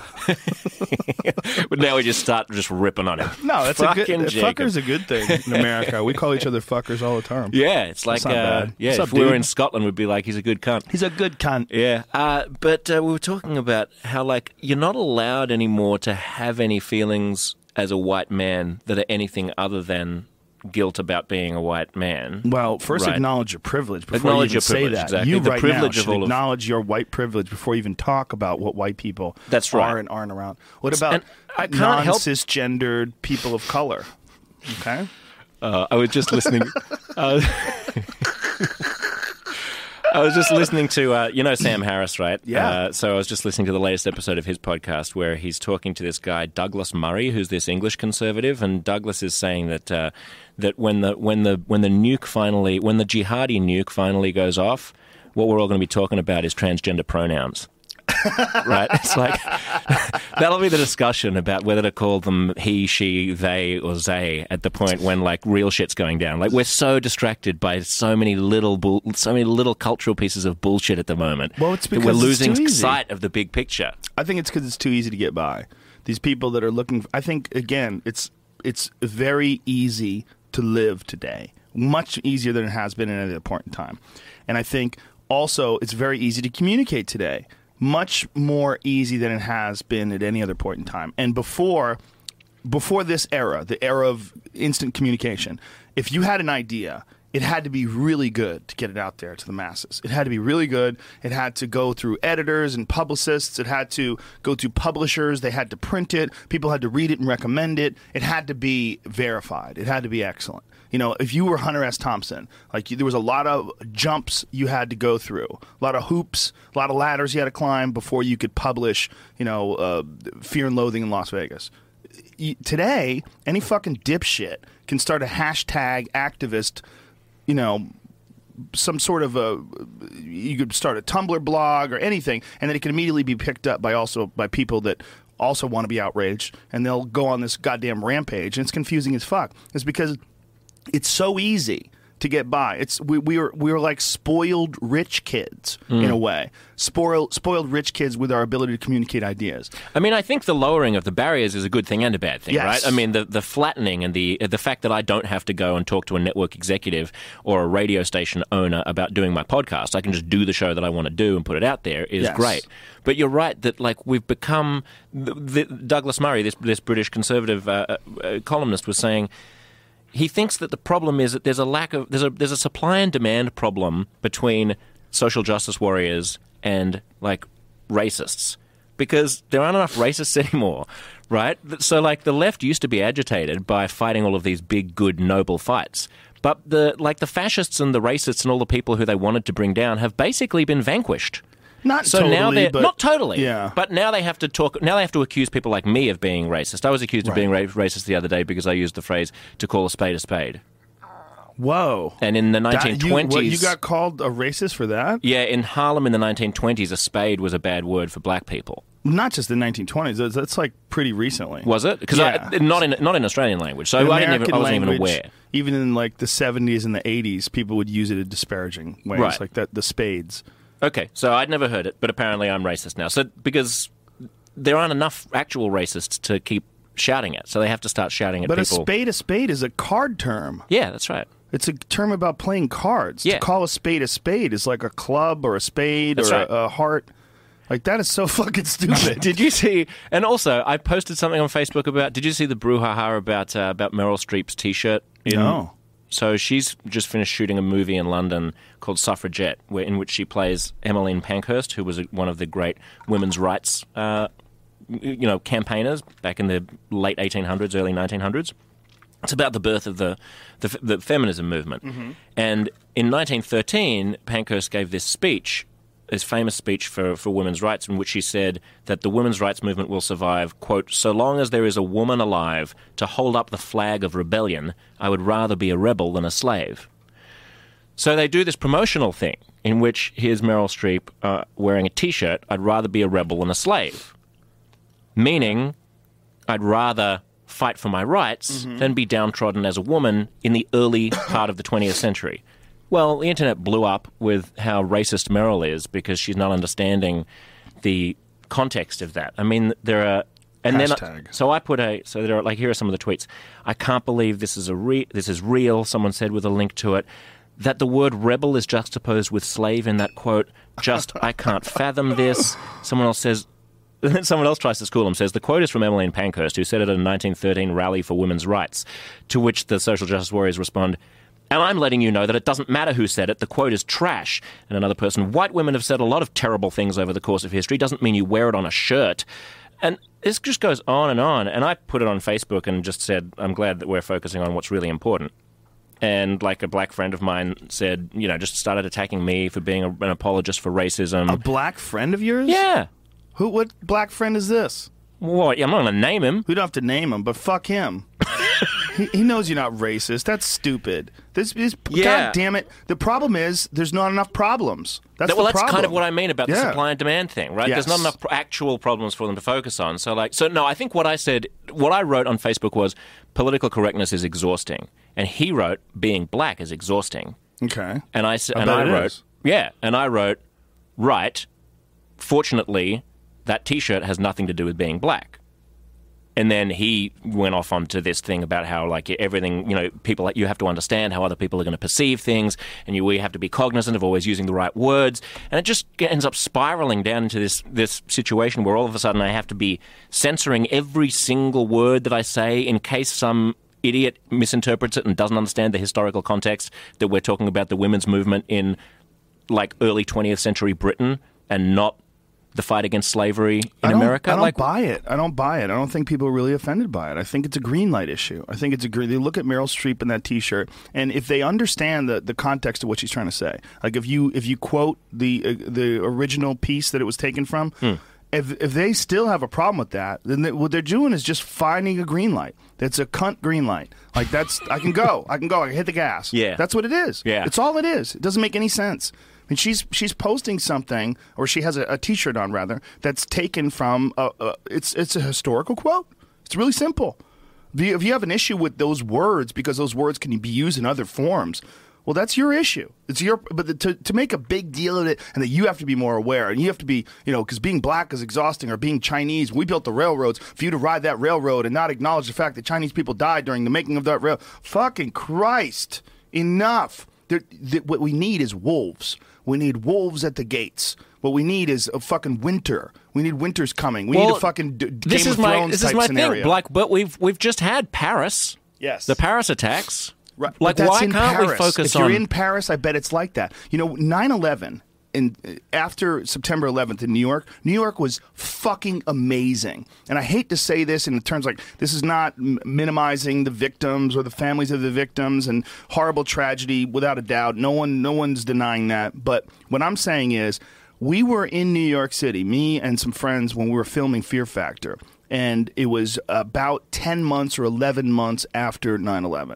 But now we just start just ripping on him. No, that's a Fucking good. Jacob. Fucker's a good thing in America. We call each other fuckers all the time. Yeah, it's like, That's not uh, bad. yeah, What's if up, we were dude? in Scotland, we'd be like, he's a good cunt. He's a good cunt. Yeah, uh, but uh, we were talking about how, like, you're not allowed anymore to have any feelings as a white man that are anything other than guilt about being a white man. Well, first Right. acknowledge your privilege before Acknowledge you even your say privilege, that. exactly. You The right privilege now of should all of- acknowledge your white privilege before you even talk about what white people That's are right. and aren't around. What about And I can't help- non-cisgendered people of color? Okay. Uh, I was just listening. uh, I was just listening to, uh, you know, Sam Harris, right? Yeah. Uh, so I was just listening to the latest episode of his podcast where he's talking to this guy Douglas Murray, who's this English conservative, and Douglas is saying that uh, that when the when the when the nuke finally, when the jihadi nuke finally goes off, what we're all going to be talking about is transgender pronouns. Right? It's like that'll be the discussion about whether to call them he, she, they, or they at the point when like real shit's going down. Like we're so distracted by so many little, bull, so many little cultural pieces of bullshit at the moment. Well, it's that because we're it's losing too easy. sight of the big picture. I think it's because it's too easy to get by. These people that are looking. I think again, it's it's very easy to live today, much easier than it has been at any other point in time. And I think also it's very easy to communicate today, much more easy than it has been at any other point in time. And before, before this era, the era of instant communication, if you had an idea, it had to be really good to get it out there to the masses. It had to be really good. It had to go through editors and publicists. It had to go to publishers. They had to print it. People had to read it and recommend it. It had to be verified. It had to be excellent. You know, if you were Hunter S. Thompson, like you, there was a lot of jumps you had to go through, a lot of hoops, a lot of ladders you had to climb before you could publish, you know, uh, Fear and Loathing in Las Vegas. Y- Today, any fucking dipshit can start a hashtag activist, you know, some sort of a, you could start a Tumblr blog or anything, and then it can immediately be picked up by also by people that also want to be outraged, and they'll go on this goddamn rampage, and it's confusing as fuck. It's because it's so easy to get by. It's we we were we were like spoiled rich kids Mm. in a way, spoiled spoiled rich kids with our ability to communicate ideas. I mean, I think the lowering of the barriers is a good thing and a bad thing, Yes. right? I mean, the the flattening and the the fact that I don't have to go and talk to a network executive or a radio station owner about doing my podcast. I can just do the show that I want to do and put it out there is Yes. great. But you're right that like we've become the, the, Douglas Murray, this this British conservative uh, uh, columnist, was saying. He thinks that the problem is that there's a lack of there's a there's a supply and demand problem between social justice warriors and like racists because there aren't enough racists anymore, right? So like the left used to be agitated by fighting all of these big, good, noble fights. But the like the fascists and the racists and all the people who they wanted to bring down have basically been vanquished. Not So totally, now they're but not totally, yeah. but now they have to talk. Now they have to accuse people like me of being racist. I was accused of Right. being ra- racist the other day because I used the phrase to call a spade a spade. Whoa. And in the That- nineteen you, what, twenties, you got called a racist for that? yeah, in Harlem in the nineteen twenties, a spade was a bad word for black people. Not just the nineteen twenties. That's, that's like pretty recently. Was it? Because Yeah. not in not in Australian language. So In I didn't even, American I wasn't even language, aware. Even in like the seventies and the eighties, people would use it in disparaging ways, Right. like that. The spades. Okay, so I'd never heard it, but apparently I'm racist now. So because there aren't enough actual racists to keep shouting it, so they have to start shouting at But people. a spade, a spade is a card term. Yeah, that's right. It's a term about playing cards. Yeah. To call a spade a spade is like a club or a spade That's or right. a, a heart. Like that is so fucking stupid. Did you see? And also, I posted something on Facebook about. Did you see the brouhaha about uh, about Meryl Streep's T-shirt? In, No. So she's just finished shooting a movie in London called Suffragette, where in which she plays Emmeline Pankhurst, who was a, one of the great women's rights, uh, you know, campaigners back in the late eighteen hundreds, early nineteen hundreds. It's about the birth of the the, the feminism movement. Mm-hmm. And in nineteen thirteen, Pankhurst gave this speech, this famous speech for, for women's rights, in which she said that the women's rights movement will survive, quote, so long as there is a woman alive to hold up the flag of rebellion, I would rather be a rebel than a slave. So they do this promotional thing in which here's Meryl Streep uh, wearing a T-shirt, I'd rather be a rebel than a slave. Meaning, I'd rather fight for my rights Mm-hmm. than be downtrodden as a woman in the early part of the twentieth century. Well, the internet blew up with how racist Meryl is because she's not understanding the context of that. I mean, there are... And then, Hashtag. so I put a... So there are, like, here are some of the tweets. I can't believe this is a re, this is real, someone said with a link to it. That the word rebel is juxtaposed with slave in that quote. Just, I can't fathom this. Someone else says, then someone else tries to school him, says, the quote is from Emmeline Pankhurst, who said it at a nineteen thirteen rally for women's rights, to which the social justice warriors respond, and I'm letting you know that it doesn't matter who said it, the quote is trash. And another person, white women have said a lot of terrible things over the course of history, doesn't mean you wear it on a shirt. And this just goes on and on. And I put it on Facebook and just said, I'm glad that we're focusing on what's really important. And like a black friend of mine said, you know, just started attacking me for being a, an apologist for racism. A black friend of yours? Yeah. Who? What black friend is this? Well, I'm not going to name him. We don't have to name him, but fuck him. he, he knows you're not racist. That's stupid. This is, Yeah. God damn it. The problem is there's not enough problems. That's That- well, the that's problem. kind of what I mean about the Yeah. supply and demand thing, right? Yes. There's not enough pr- actual problems for them to focus on. So, like, so no, I think what I said, what I wrote on Facebook was political correctness is exhausting, and he wrote being black is exhausting, Okay. and I s- I and bet I it wrote, is. yeah, and I wrote, right. Fortunately, that T-shirt has nothing to do with being black. And then he went off onto this thing about how, like, everything, you know, people, you have to understand how other people are going to perceive things, and you we have to be cognizant of always using the right words. And it just ends up spiraling down into this, this situation where all of a sudden I have to be censoring every single word that I say in case some idiot misinterprets it and doesn't understand the historical context that we're talking about the women's movement in, like, early twentieth century Britain and not the fight against slavery in I don't, America. I don't like, buy it. I don't buy it. I don't think people are really offended by it. I think it's a green light issue. I think it's a green. They look at Meryl Streep in that T-shirt, and if they understand the, the context of what she's trying to say, like if you if you quote the uh, the original piece that it was taken from, Hmm. if if they still have a problem with that, then they, what they're doing is just finding a green light. It's a cunt green light. Like that's I can go. I can go. I can hit the gas. Yeah. That's what it is. Yeah. It's all it is. It doesn't make any sense. And she's she's posting something, or she has a, a T-shirt on rather, that's taken from a, a, it's it's a historical quote. It's really simple. If you, if you have an issue with those words because those words can be used in other forms, well, that's your issue. It's your but the, to to make a big deal of it, and that you have to be more aware, and you have to be, you know, because being black is exhausting, or being Chinese. We built the railroads for you to ride that railroad and not acknowledge the fact that Chinese people died during the making of that rail. Fucking Christ! Enough. There, th- what we need is wolves. We need wolves at the gates. What we need is a fucking winter. We need winter's coming. We need Well, a fucking d- this Game is of my Thrones this type is my scenario. thing. Like, but we've we've just had Paris. Yes. The Paris attacks. Right. Like, But that's why in can't Paris. we focus if you're on? in Paris, I bet it's like that. You know, nine eleven, in, after September eleventh in New York, New York was fucking amazing. And I hate to say this in terms like, this is not m- minimizing the victims or the families of the victims and horrible tragedy, without a doubt. No one, no one's denying that. But what I'm saying is, we were in New York City, me and some friends, when we were filming Fear Factor. And it was about ten months or eleven months after nine eleven.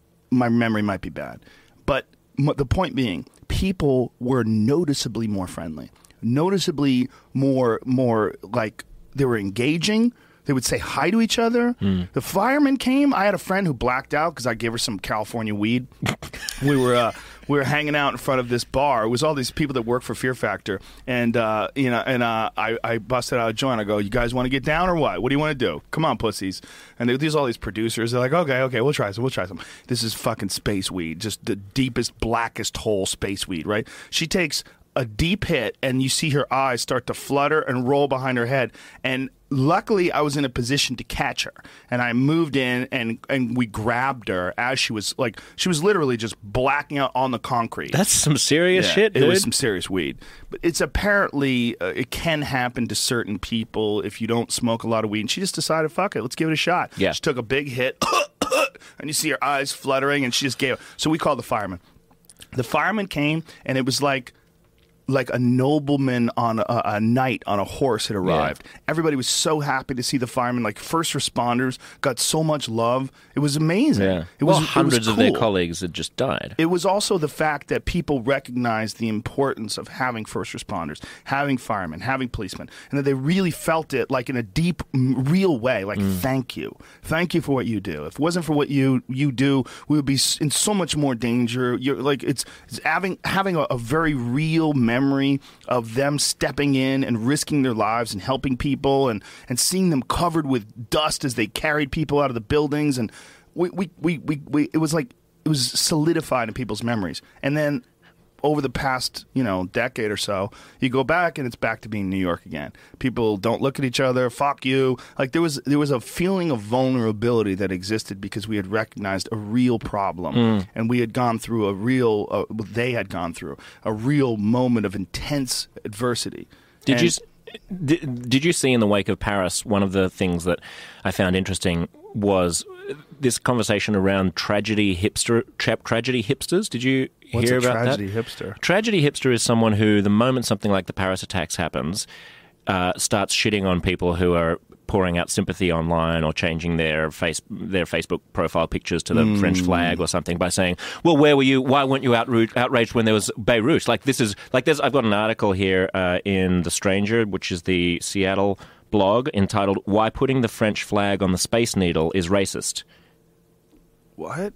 My memory might be bad. But m- the point being, people were noticeably more friendly, noticeably more, more like they were engaging. They would say hi to each other. Mm. The firemen came. I had a friend who blacked out because I gave her some California weed. we were uh, we were hanging out in front of this bar. It was all these people that work for Fear Factor, and uh, you know, and uh, I, I busted out a joint. I go, "You guys want to get down or what? What do you want to do? Come on, pussies!" And there's all these producers. They're like, "Okay, okay, we'll try some. We'll try some." This is fucking space weed, just the deepest, blackest hole space weed, right? She takes a deep hit, and you see her eyes start to flutter and roll behind her head. And luckily, I was in a position to catch her, and I moved in, and and we grabbed her as she was like she was literally just blacking out on the concrete. That's some serious Yeah, shit, dude. It was some serious weed, but it's apparently uh, it can happen to certain people if you don't smoke a lot of weed. And she just decided, fuck it, let's give it a shot. Yeah. She took a big hit, and you see her eyes fluttering, and she just gave it. So we called the fireman. The fireman came, and it was like. Like a nobleman on a, a knight on a horse had arrived. Yeah. Everybody was so happy to see the firemen. Like first responders got so much love. It was amazing. Yeah. It well, was hundreds it was of their cool. colleagues had just died. It was also the fact that people recognized the importance of having first responders, having firemen, having policemen, and that they really felt it like in a deep, real way. Like, mm. thank you. Thank you for what you do. If it wasn't for what you, you do, we would be in so much more danger. You're like it's, it's having having a, a very real memory of them stepping in and risking their lives and helping people and, and seeing them covered with dust as they carried people out of the buildings. And we, we, we, we, we it was like it was solidified in people's memories. And then over the past, you know, decade or so, you go back and it's back to being New York again. People don't look at each other. Fuck you. Like there was there was a feeling of vulnerability that existed because we had recognized a real problem, mm. and we had gone through a real. Uh, they had gone through a real moment of intense adversity. Did and, you did, did you see in the wake of Paris, one of the things that I found interesting was this conversation around tragedy hipster tra- tragedy hipsters? Did you What's hear a about tragedy that? hipster? Tragedy hipster is someone who, the moment something like the Paris attacks happens, uh, starts shitting on people who are pouring out sympathy online or changing their face their Facebook profile pictures to the mm. French flag or something by saying, "Well, where were you? Why weren't you outraged, outraged when there was Beirut?" Like this is like there's. I've got an article here uh, in The Stranger, which is the Seattle blog, entitled "Why Putting the French Flag on the Space Needle is Racist." What?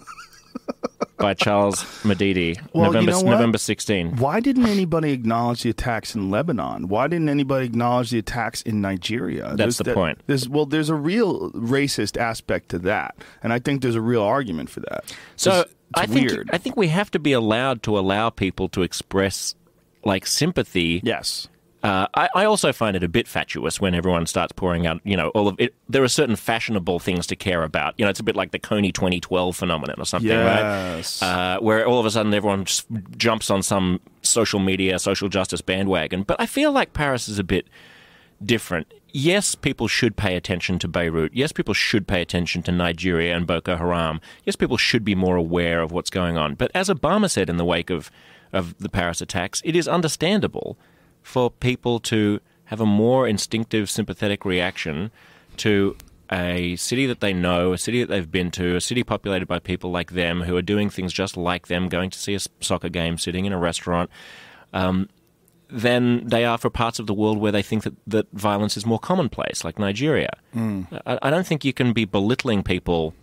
By Charles Madidi, well, November, you know November sixteenth. Why didn't anybody acknowledge the attacks in Lebanon? Why didn't anybody acknowledge the attacks in Nigeria? That's there's the that, point. There's, well, there's a real racist aspect to that, and I think there's a real argument for that. So it's, it's I think weird. I think we have to be allowed to allow people to express like sympathy. Yes. Uh, I, I also find it a bit fatuous when everyone starts pouring out, you know, all of it. There are certain fashionable things to care about. You know, it's a bit like the Coney twenty twelve phenomenon or something, yes. right? Uh, where all of a sudden everyone just jumps on some social media, social justice bandwagon. But I feel like Paris is a bit different. Yes, people should pay attention to Beirut. Yes, people should pay attention to Nigeria and Boko Haram. Yes, people should be more aware of what's going on. But as Obama said in the wake of, of the Paris attacks, it is understandable for people to have a more instinctive, sympathetic reaction to a city that they know, a city that they've been to, a city populated by people like them who are doing things just like them, going to see a soccer game, sitting in a restaurant, um, than they are for parts of the world where they think that, that violence is more commonplace, like Nigeria. Mm. I, I don't think you can be belittling people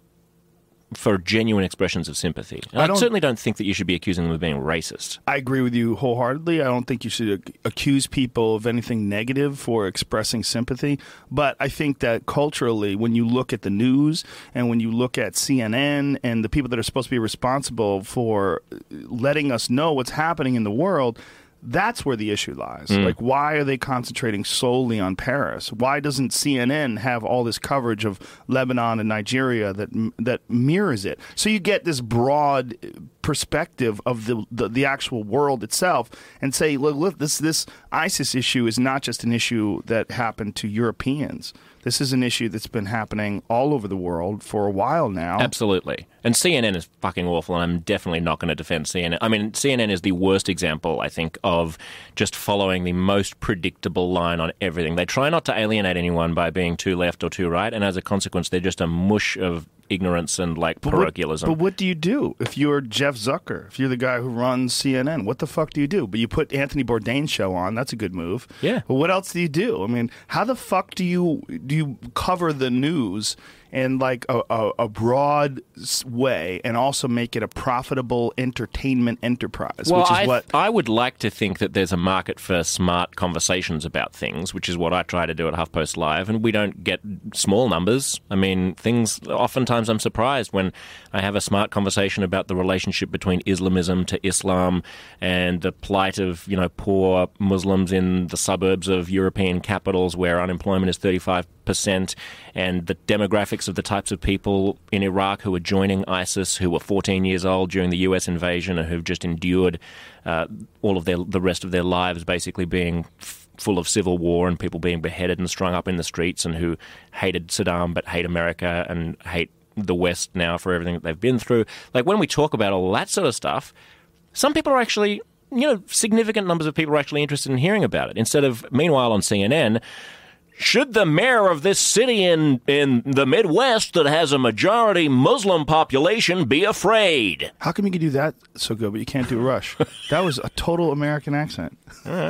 for genuine expressions of sympathy. And I, I certainly don't think that you should be accusing them of being racist. I agree with you wholeheartedly. I don't think you should ac- accuse people of anything negative for expressing sympathy. But I think that culturally, when you look at the news and when you look at C N N and the people that are supposed to be responsible for letting us know what's happening in the world, that's where the issue lies. Mm. Like, why are they concentrating solely on Paris? Why doesn't C N N have all this coverage of Lebanon and Nigeria that that mirrors it? So you get this broad perspective of the the, the actual world itself, and say, look, look, this this ISIS issue is not just an issue that happened to Europeans. This is an issue that's been happening all over the world for a while now. Absolutely. And C N N is fucking awful, and I'm definitely not going to defend C N N. I mean, C N N is the worst example, I think, of just following the most predictable line on everything. They try not to alienate anyone by being too left or too right, and as a consequence, they're just a mush of ignorance and, like, but parochialism. What, but what do you do if you're Jeff Zucker, if you're the guy who runs C N N? What the fuck do you do? But you put Anthony Bourdain's show on. That's a good move. Yeah. But what else do you do? I mean, how the fuck do you do you cover the news in like a, a, a broad way and also make it a profitable entertainment enterprise? Well, which is I, what I would like to think that there's a market for smart conversations about things, which is what I try to do at HuffPost Live, and we don't get small numbers. I mean, things, oftentimes I'm surprised when I have a smart conversation about the relationship between Islamism to Islam and the plight of, you know, poor Muslims in the suburbs of European capitals where unemployment is thirty-five percent, and the demographics of the types of people in Iraq who are joining ISIS, who were fourteen years old during the U S invasion and who've just endured uh, all of their the rest of their lives basically being f- full of civil war and people being beheaded and strung up in the streets, and who hated Saddam but hate America and hate the West now for everything that they've been through. Like, when we talk about all that sort of stuff, some people are actually, you know, significant numbers of people are actually interested in hearing about it. Instead of, meanwhile, on C N N, should the mayor of this city in, in the Midwest that has a majority Muslim population be afraid? How come you can do that so good, but you can't do Rush? That was a total American accent.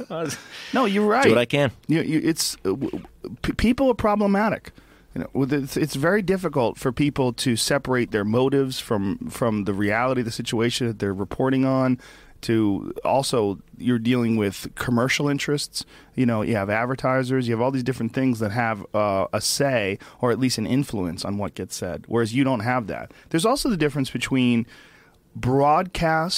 No, you're right. Do what I can. You, you, it's uh, p- people are problematic. You know, it's, it's very difficult for people to separate their motives from from the reality of the situation that they're reporting on. To also, you're dealing with commercial interests. You know, you have advertisers. You have all these different things that have uh, a say or at least an influence on what gets said, whereas you don't have that. There's also the difference between broadcast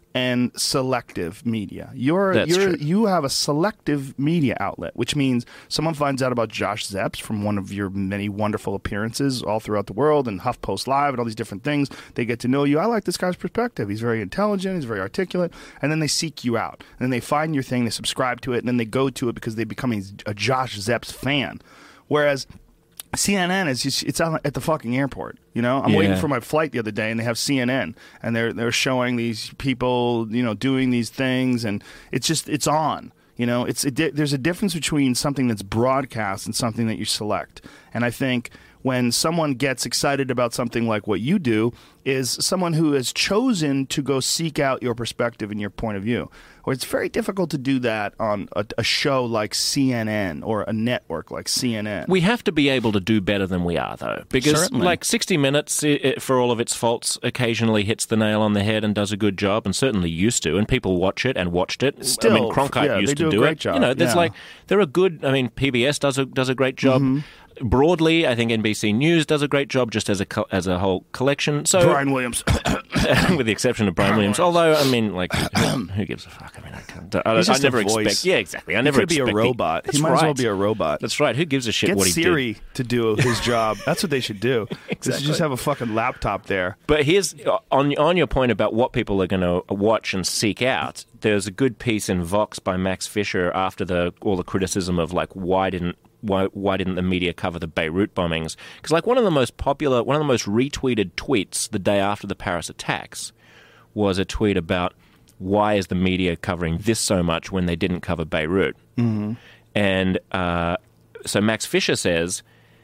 and selective media. You're That's you're true. you have a selective media outlet, which means someone finds out about Josh Zepps from one of your many wonderful appearances all throughout the world and HuffPost Live and all these different things. They get to know you. I like this guy's perspective. He's very intelligent. He's very articulate. And then they seek you out. And then they find your thing. They subscribe to it. And then they go to it because they become a, a Josh Zepps fan. Whereas C N N is just, it's out at the fucking airport. You know, I'm Yeah. waiting for my flight the other day, and they have C N N, and they're they're showing these people, you know, doing these things, and it's just it's on. You know, it's a di- there's a difference between something that's broadcast and something that you select, and I think when someone gets excited about something like what you do is someone who has chosen to go seek out your perspective and your point of view. Or it's very difficult to do that on a, a show like C N N or a network like C N N. We have to be able to do better than we are, though, because Certainly. like sixty minutes, i i for all of its faults, occasionally hits the nail on the head and does a good job, and certainly used to, and people watch it and watched it. Still, I mean, Cronkite yeah, they used do to a do great it. job, You know, there's yeah. like there are good. I mean, P B S does a does a great job. Mm-hmm. Broadly, I think N B C News does a great job, just as a co- as a whole collection. So, Brian Williams. with the exception of Brian Williams, although I mean, like, who, who gives a fuck? I mean, I can't. I, He's I just never a voice. expect. Yeah, exactly. I He never could be a expect robot. That's He might right. as well be a robot. That's right. Who gives a shit Get what he did? Siri to do his job. That's what they should do. They should Exactly. just have a fucking laptop there. But here's on on your point about what people are going to watch and seek out. There's a good piece in Vox by Max Fisher after the all the criticism of like why didn't why why didn't the media cover the Beirut bombings? Because like one of the most popular, one of the most retweeted tweets the day after the Paris attacks was a tweet about why is the media covering this so much when they didn't cover Beirut? Mm-hmm. And uh, so Max Fisher says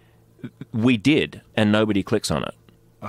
we did, and nobody clicks on it.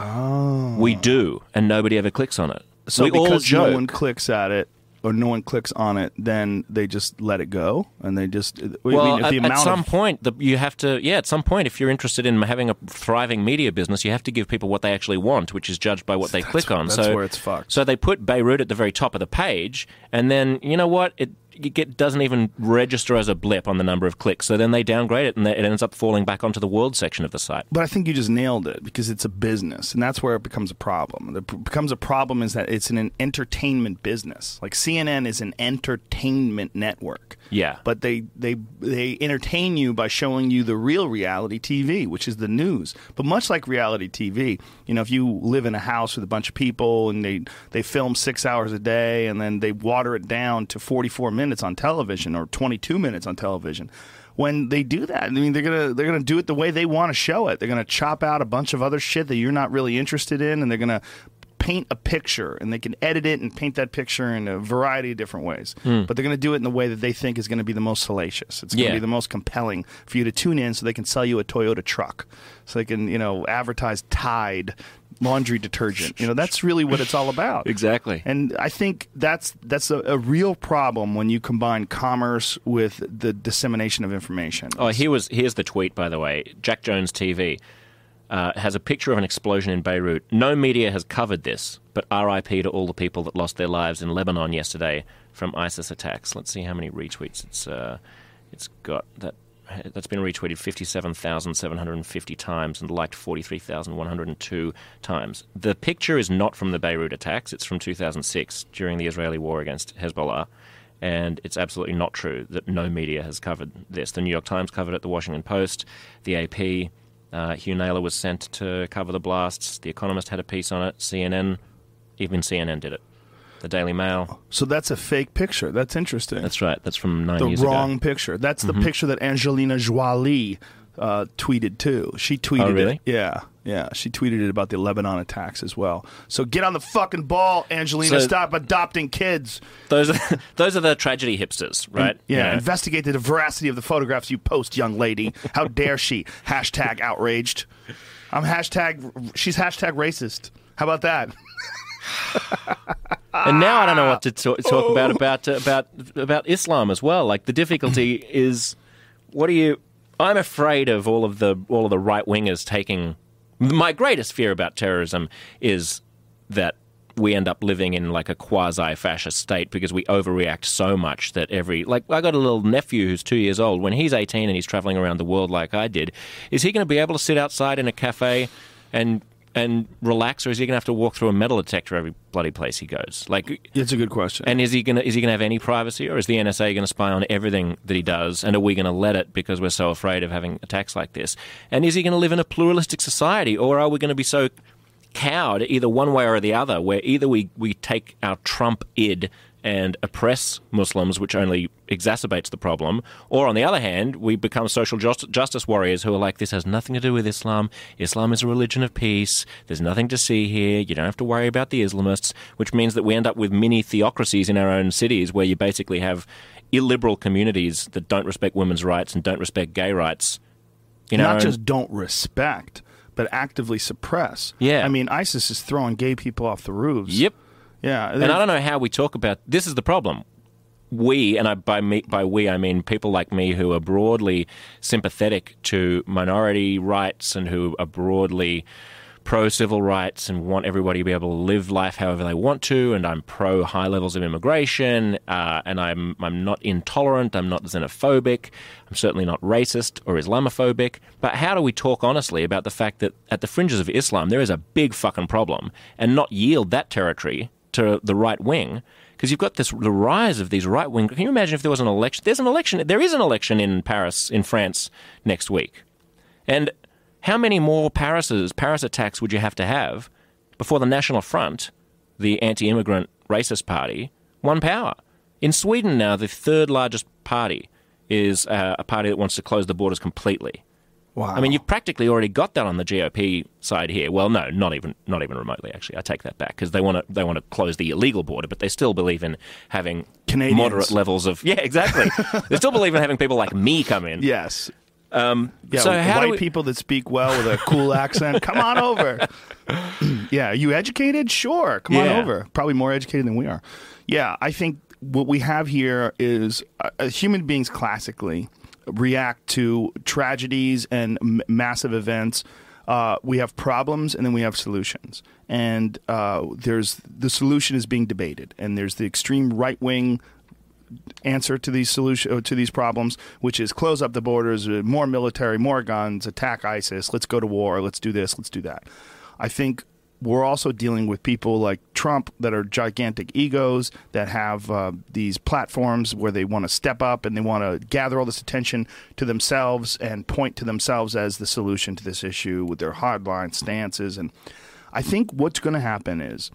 Oh. We do, and nobody ever clicks on it. So we all because joke. no one clicks at it or no one clicks on it, then they just let it go and they just. I well, mean, if the at, at amount some of, point, the, you have to. Yeah, at some point, if you're interested in having a thriving media business, you have to give people what they actually want, which is judged by what they That's click where- on. that's so where it's fucked. So they put Beirut at the very top of the page, and then you know what? It, it get, doesn't even register as a blip on the number of clicks. So then they downgrade it, and it ends up falling back onto the world section of the site. But I think you just nailed it because it's a business, and that's where it becomes a problem. It becomes a problem is that it's an entertainment business. Like C N N is an entertainment network. Yeah. But they, they they entertain you by showing you the real reality T V, which is the news. But much like reality T V, you know, if you live in a house with a bunch of people and they, they film six hours a day and then they water it down to forty-four minutes on television or twenty-two minutes on television. When they do that, I mean, they're gonna they're gonna do it the way they want to show it. They're gonna chop out a bunch of other shit that you're not really interested in, and they're gonna paint a picture, and they can edit it and paint that picture in a variety of different ways. Mm. But they're going to do it in the way that they think is going to be the most salacious. It's going to Yeah. be the most compelling for you to tune in so they can sell you a Toyota truck. So they can, you know, advertise Tide laundry detergent. You know, that's really what it's all about. Exactly. And I think that's that's a, a real problem when you combine commerce with the dissemination of information. Oh, here was here's the tweet, by the way. Jack Jones T V uh, has a picture of an explosion in Beirut. No media has covered this, but R I P to all the people that lost their lives in Lebanon yesterday from ISIS attacks. Let's see how many retweets it's uh, it's got. That that's been retweeted fifty-seven thousand seven hundred fifty times and liked forty-three thousand one hundred two times. The picture is not from the Beirut attacks. It's from two thousand six during the Israeli war against Hezbollah. And it's absolutely not true that no media has covered this. The New York Times covered it, the Washington Post, the A P. Uh, Hugh Naylor was sent to cover the blasts. The Economist had a piece on it. C N N, even C N N did it. The Daily Mail. So that's a fake picture. That's interesting. That's right. That's from nine the years wrong ago. picture. That's the Mhm. picture that Angelina Jolie uh, tweeted too. She tweeted Oh, really? it. Yeah, yeah. She tweeted it about the Lebanon attacks as well. So get on the fucking ball, Angelina. So- Stop adopting kids. Those are, those are the tragedy hipsters, right? And- yeah, investigate the veracity of the photographs you post, young lady. How dare she? Hashtag outraged. I'm hashtag. She's hashtag racist. How about that? And now I don't know what to talk, talk about about uh, about about Islam as well. Like the difficulty is, what do you? I'm afraid of all of the all of the right wingers taking. My greatest fear about terrorism is that we end up living in like a quasi-fascist state because we overreact so much that every like I got a little nephew who's two years old. When he's eighteen and he's traveling around the world like I did, is he going to be able to sit outside in a cafe and and relax, or is he going to have to walk through a metal detector every bloody place he goes? Like, it's a good question. And is he going to is he going to have any privacy, or is the N S A going to spy on everything that he does? And are we going to let it because we're so afraid of having attacks like this? And is he going to live in a pluralistic society, or are we going to be so cowed either one way or the other, where either we, we take our Trump-id and oppress Muslims, which only exacerbates the problem, or on the other hand, we become social just, justice warriors who are like, this has nothing to do with Islam. Islam is a religion of peace. There's nothing to see here. You don't have to worry about the Islamists, which means that we end up with mini theocracies in our own cities where you basically have illiberal communities that don't respect women's rights and don't respect gay rights. You know, Not just don't respect, but actively suppress. Yeah. I mean, ISIS is throwing gay people off the roofs. Yep. Yeah, and I don't know how we talk about this. Is the problem? We, and I, by me, by we, I mean people like me who are broadly sympathetic to minority rights and who are broadly pro-civil rights and want everybody to be able to live life however they want to. And I'm pro high levels of immigration. Uh, and I'm I'm not intolerant. I'm not xenophobic. I'm certainly not racist or Islamophobic. But how do we talk honestly about the fact that at the fringes of Islam there is a big fucking problem, and not yield that territory to the right wing? Because you've got this the rise of these right wing. Can you imagine if there was an election? There's an election. There is an election in Paris, in France, next week. And how many more Parises, Paris attacks would you have to have before the National Front, the anti-immigrant racist party, won power? In Sweden now, the third largest party is uh, a party that wants to close the borders completely. Wow. I mean, you've practically already got that on the G O P side here. Well, no, not even not even remotely. Actually, I take that back, because they want to they want to close the illegal border, but they still believe in having Canadians. moderate levels of yeah, exactly. They still believe in having people like me come in. Yes. Um, Yeah, so how white do we, people that speak well with a cool accent, come on over. Yeah, are you educated? Sure, come on Yeah. over. Probably more educated than we are. Yeah, I think what we have here is uh, uh, human beings classically react to tragedies and m- massive events. Uh, we have problems and then we have solutions. And uh, there's the solution is being debated, and there's the extreme right wing answer to these solution to these problems, which is close up the borders, more military, more guns, attack ISIS, let's go to war, let's do this, let's do that. I think we're also dealing with people like Trump that are gigantic egos that have uh, these platforms where they want to step up and they want to gather all this attention to themselves and point to themselves as the solution to this issue with their hardline stances. And I think what's going to happen is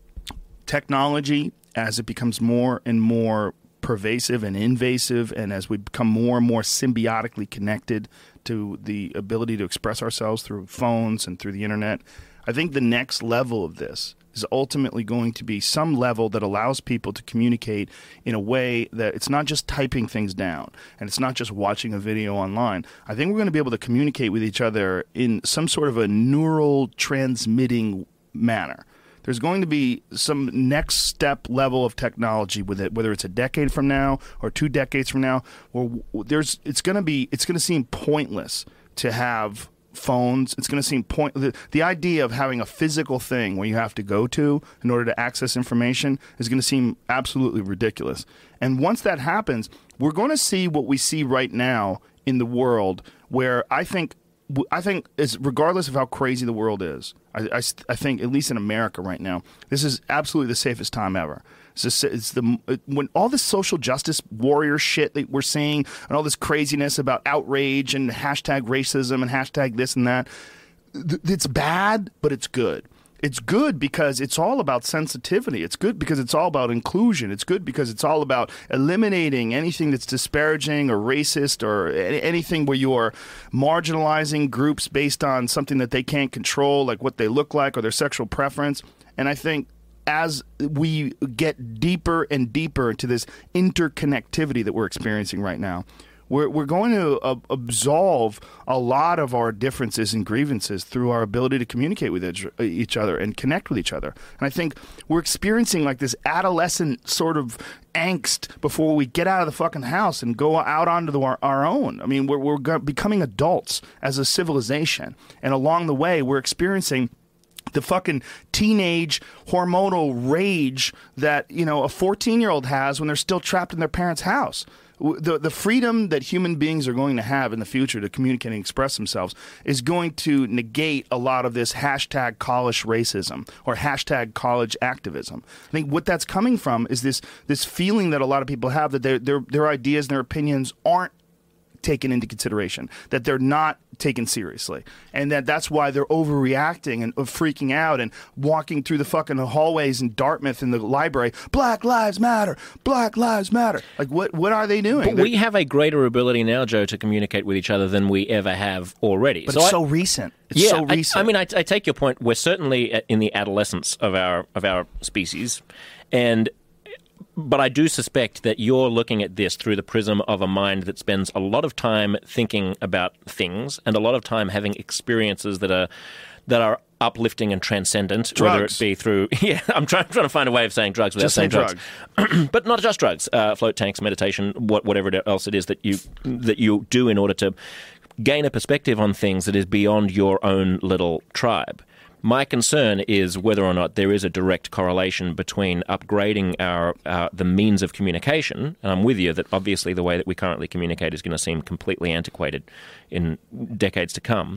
technology, as it becomes more and more pervasive and invasive, and as we become more and more symbiotically connected to the ability to express ourselves through phones and through the internet, I think the next level of this is ultimately going to be some level that allows people to communicate in a way that it's not just typing things down and it's not just watching a video online. I think we're going to be able to communicate with each other in some sort of a neural transmitting manner. There's going to be some next step level of technology with it, whether it's a decade from now or two decades from now, where there's it's going to be it's going to seem pointless to have phones. It's going to seem point the, the idea of having a physical thing where you have to go to in order to access information is going to seem absolutely ridiculous. And once that happens, we're going to see what we see right now in the world, where I think I think is regardless of how crazy the world is, I, I, I think at least in America right now, this is absolutely the safest time ever. It's, just, it's the when all this social justice warrior shit that we're seeing and all this craziness about outrage and hashtag racism and hashtag this and that, th- it's bad, but it's good. It's good because it's all about sensitivity. It's good because it's all about inclusion. It's good because it's all about eliminating anything that's disparaging or racist or anything where you're marginalizing groups based on something that they can't control, like what they look like or their sexual preference. And I think as we get deeper and deeper into this interconnectivity that we're experiencing right now, We're, we're going to uh, absolve a lot of our differences and grievances through our ability to communicate with each, each other and connect with each other. And I think we're experiencing like this adolescent sort of angst before we get out of the fucking house and go out onto the, our, our own. I mean, we're, we're go- becoming adults as a civilization. And along the way, we're experiencing the fucking teenage hormonal rage that, you know, a fourteen-year-old has when they're still trapped in their parents' house. W- The, the freedom that human beings are going to have in the future to communicate and express themselves is going to negate a lot of this hashtag college racism or hashtag college activism. I think what that's coming from is this this feeling that a lot of people have that their their their ideas and their opinions aren't taken into consideration, that they're not taken seriously, and that that's why they're overreacting and freaking out and walking through the fucking hallways in Dartmouth in the library. Black Lives Matter. Black Lives Matter. Like, what what are they doing? But They're, we have a greater ability now, Joe, to communicate with each other than we ever have already. but so it's I, so recent. It's yeah, so I- recent. I, mean, I, I take your point. We're certainly in the adolescence of our of our species, and but I do suspect that you're looking at this through the prism of a mind that spends a lot of time thinking about things and a lot of time having experiences that are that are uplifting and transcendent, Drugs. whether it be through yeah. I'm trying trying to find a way of saying drugs without Just say saying drugs, but not just drugs. Uh, float tanks, meditation, what, whatever else it is that you that you do in order to gain a perspective on things that is beyond your own little tribe. My concern is whether or not there is a direct correlation between upgrading our uh, the means of communication, and I'm with you that obviously the way that we currently communicate is going to seem completely antiquated in decades to come.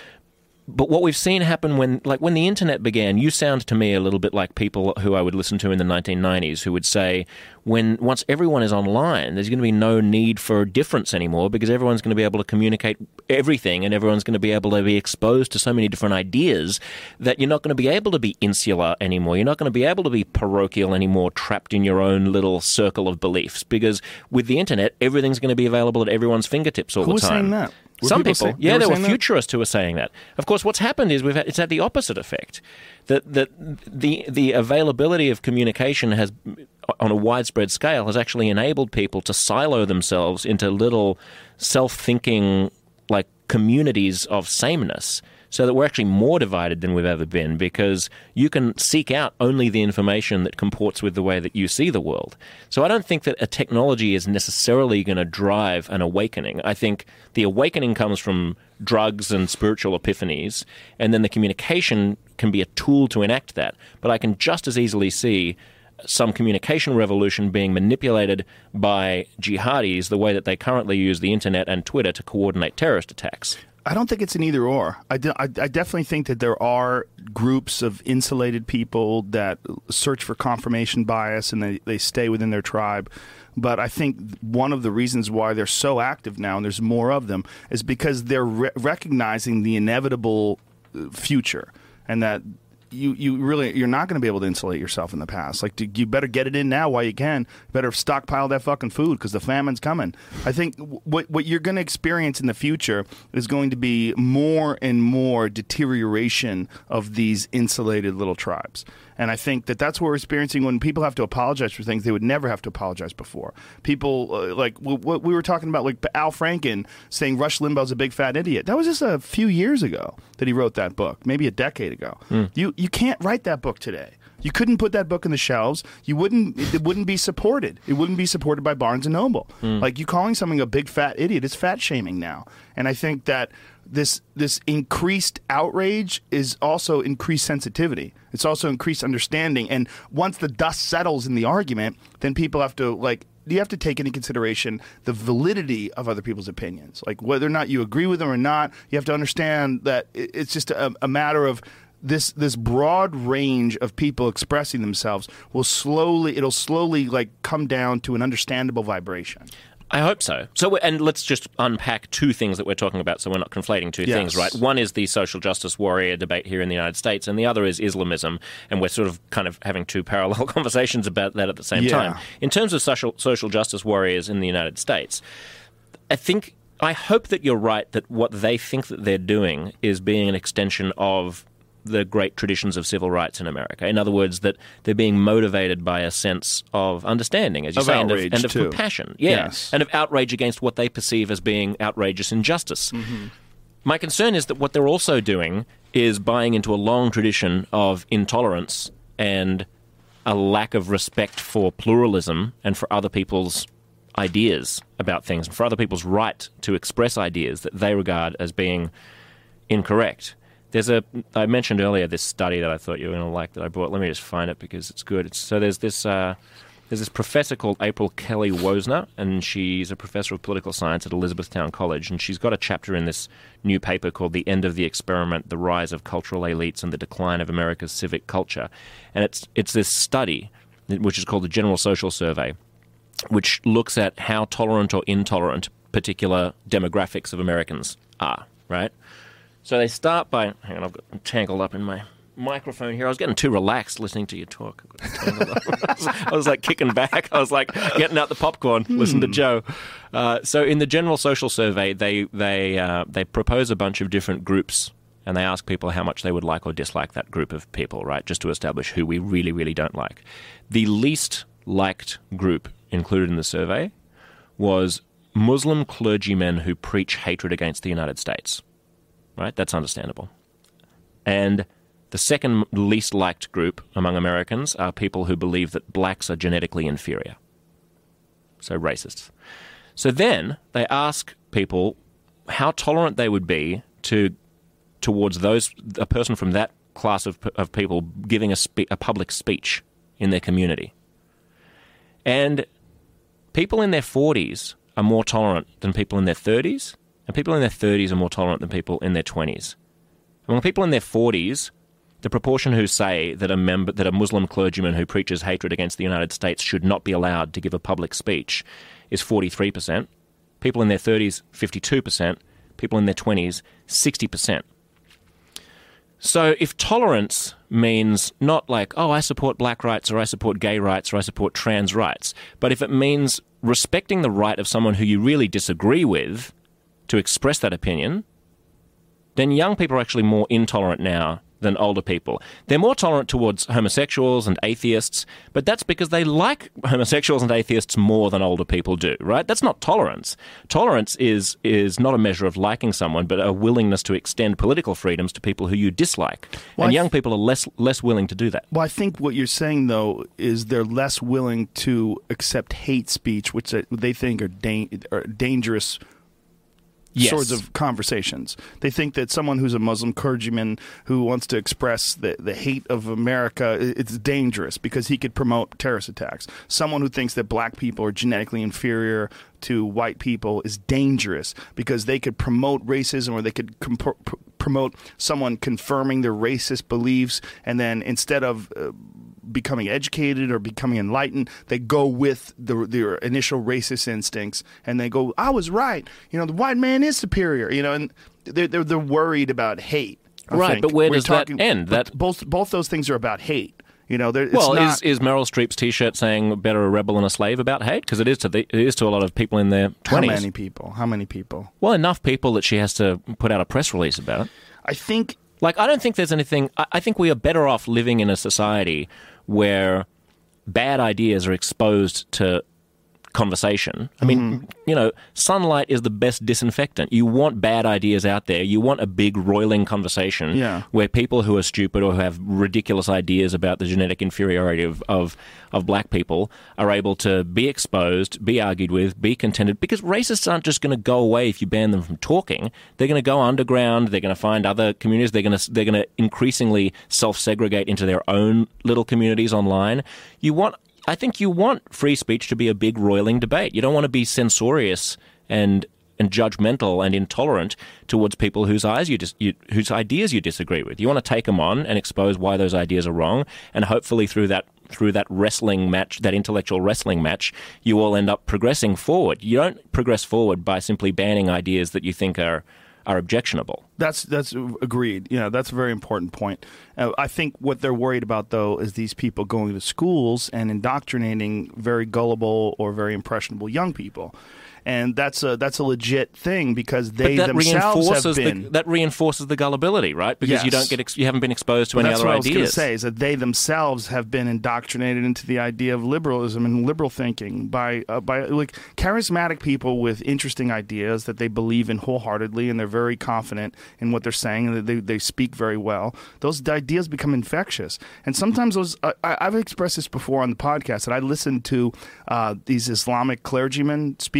But what we've seen happen when, like when the internet began, you sound to me a little bit like people who I would listen to in the nineteen nineties who would say, when once everyone is online, there's going to be no need for difference anymore because everyone's going to be able to communicate everything and everyone's going to be able to be exposed to so many different ideas that you're not going to be able to be insular anymore. You're not going to be able to be parochial anymore, trapped in your own little circle of beliefs, because with the internet, everything's going to be available at everyone's fingertips all Who the was time. saying that? Were Some people people, say- yeah, they were there were saying that? futurists who were saying that. Of course, what's happened is we've had, it's had the opposite effect. That that the the availability of communication has, on a widespread scale, has actually enabled people to silo themselves into little self-thinking like communities of sameness, so that we're actually more divided than we've ever been, because you can seek out only the information that comports with the way that you see the world. So I don't think that a technology is necessarily going to drive an awakening. I think the awakening comes from drugs and spiritual epiphanies, and then the communication can be a tool to enact that. But I can just as easily see some communication revolution being manipulated by jihadis the way that they currently use the internet and Twitter to coordinate terrorist attacks. I don't think it's an either or. I, de- I, I definitely think that there are groups of insulated people that search for confirmation bias and they, they stay within their tribe. But I think one of the reasons why they're so active now, and there's more of them, is because they're re- recognizing the inevitable uh, future, and that you, you really you're not going to be able to insulate yourself in the past. Like, you better get it in now while you can. You better stockpile that fucking food because the famine's coming. I think what what you're going to experience in the future is going to be more and more deterioration of these insulated little tribes. And I think that that's what we're experiencing when people have to apologize for things they would never have to apologize before. People, uh, like what we were talking about, like Al Franken saying Rush Limbaugh's a big fat idiot. That was just a few years ago that he wrote that book, maybe a decade ago. Mm. You you can't write that book today. You couldn't put that book in the shelves. You wouldn't. It wouldn't be supported. It wouldn't be supported by Barnes and Noble. Mm. Like, you calling something a big fat idiot is fat shaming now. And I think that this this increased outrage is also increased sensitivity. It's also increased understanding. And once the dust settles in the argument, then people have to like. You have to take into consideration the validity of other people's opinions, like whether or not you agree with them or not. You have to understand that it's just a, a matter of. This this broad range of people expressing themselves will slowly it'll slowly like come down to an understandable vibration. I hope so. So, and let's just unpack two things that we're talking about, so we're not conflating two yes. things, right? One is the social justice warrior debate here in the United States, and the other is Islamism, and we're sort of kind of having two parallel conversations about that at the same yeah. time. In terms of social social justice warriors in the United States, I think I hope that you're right that what they think that they're doing is being an extension of the great traditions of civil rights in America. In other words, that they're being motivated by a sense of understanding, as you of say, and of, outrage and of too. compassion. Yeah, yes. And of outrage against what they perceive as being outrageous injustice. Mm-hmm. My concern is that what they're also doing is buying into a long tradition of intolerance and a lack of respect for pluralism and for other people's ideas about things, and for other people's right to express ideas that they regard as being incorrect. There's a, I mentioned earlier this study that I thought you were going to like that I brought. Let me just find it because it's good. It's, so there's this uh, there's this professor called April Kelly Wozner, and she's a professor of political science at Elizabethtown College, and she's got a chapter in this new paper called The End of the Experiment, The Rise of Cultural Elites and the Decline of America's Civic Culture. And it's it's this study, which is called the General Social Survey, which looks at how tolerant or intolerant particular demographics of Americans are, right? So they start by... Hang on, I've got tangled up in my microphone here. I was getting too relaxed listening to you talk. I, got tangled up. I, was, I was like kicking back. I was like getting out the popcorn, hmm. listen to Joe. Uh, so in the General Social Survey, they, they, uh, they propose a bunch of different groups, and they ask people how much they would like or dislike that group of people, right, just to establish who we really, really don't like. The least liked group included in the survey was Muslim clergymen who preach hatred against the United States. Right? That's understandable. And the second least liked group among Americans are people who believe that blacks are genetically inferior. So racists. So then they ask people how tolerant they would be to towards those a person from that class of, of people giving a, spe- a public speech in their community. And people in their forties are more tolerant than people in their thirties, and people in their thirties are more tolerant than people in their twenties. Among people in their forties, the proportion who say that a member, that a Muslim clergyman who preaches hatred against the United States should not be allowed to give a public speech is forty-three percent. People in their thirties, fifty-two percent. People in their twenties, sixty percent. So if tolerance means not like, oh, I support black rights or I support gay rights or I support trans rights, but if it means respecting the right of someone who you really disagree with to express that opinion, then young people are actually more intolerant now than older people. They're more tolerant towards homosexuals and atheists, but that's because they like homosexuals and atheists more than older people do, right? That's not tolerance. Tolerance is is not a measure of liking someone, but a willingness to extend political freedoms to people who you dislike. Well, and young people are less less willing to do that. Well, I think what you're saying, though, is they're less willing to accept hate speech, which they think are, da- are dangerous Yes. sorts of conversations. They think that someone who's a Muslim clergyman who wants to express the, the hate of America, it's dangerous because he could promote terrorist attacks. Someone who thinks that black people are genetically inferior to white people is dangerous because they could promote racism, or they could comp- pr- promote someone confirming their racist beliefs, and then instead of uh, becoming educated or becoming enlightened, they go with the, their initial racist instincts, and they go, I was right. You know, the white man is superior, you know, and they're, they're, they're worried about hate. I right, think. but where We're does talking, that end? That both, both those things are about hate. You know, there, it's well, not, is, is Meryl Streep's T-shirt saying "better a rebel than a slave" about hate? Because it is to the, it is to a lot of people in their twenties. How many people? How many people? Well, enough people that she has to put out a press release about. I think, like, I don't think there's anything. I, I think we are better off living in a society where bad ideas are exposed to conversation. I mean, mm-hmm. you know, sunlight is the best disinfectant. You want bad ideas out there. You want a big roiling conversation yeah. where people who are stupid or who have ridiculous ideas about the genetic inferiority of, of, of black people are able to be exposed, be argued with, be contended, because racists aren't just going to go away if you ban them from talking. They're going to go underground. They're going to find other communities. They're going to they're going to increasingly self-segregate into their own little communities online. You want I think you want free speech to be a big roiling debate. You don't want to be censorious and and judgmental and intolerant towards people whose eyes you, dis- you whose ideas you disagree with. You want to take them on and expose why those ideas are wrong, and hopefully through that through that wrestling match, that intellectual wrestling match, you all end up progressing forward. You don't progress forward by simply banning ideas that you think are are objectionable. That's that's agreed. Yeah, that's a very important point. Uh, I think what they're worried about, though, is these people going to schools and indoctrinating very gullible or very impressionable young people. And that's a that's a legit thing because they but that themselves reinforces have been the, that reinforces the gullibility, right? Because yes. you don't get ex- you haven't been exposed to well, any that's other what ideas. I was ideas. going to say is that they themselves have been indoctrinated into the idea of liberalism and liberal thinking by uh, by like charismatic people with interesting ideas that they believe in wholeheartedly, and they're very confident in what they're saying, and they they speak very well. Those ideas become infectious, and sometimes those uh, I, I've expressed this before on the podcast that I listen to uh, these Islamic clergymen speak.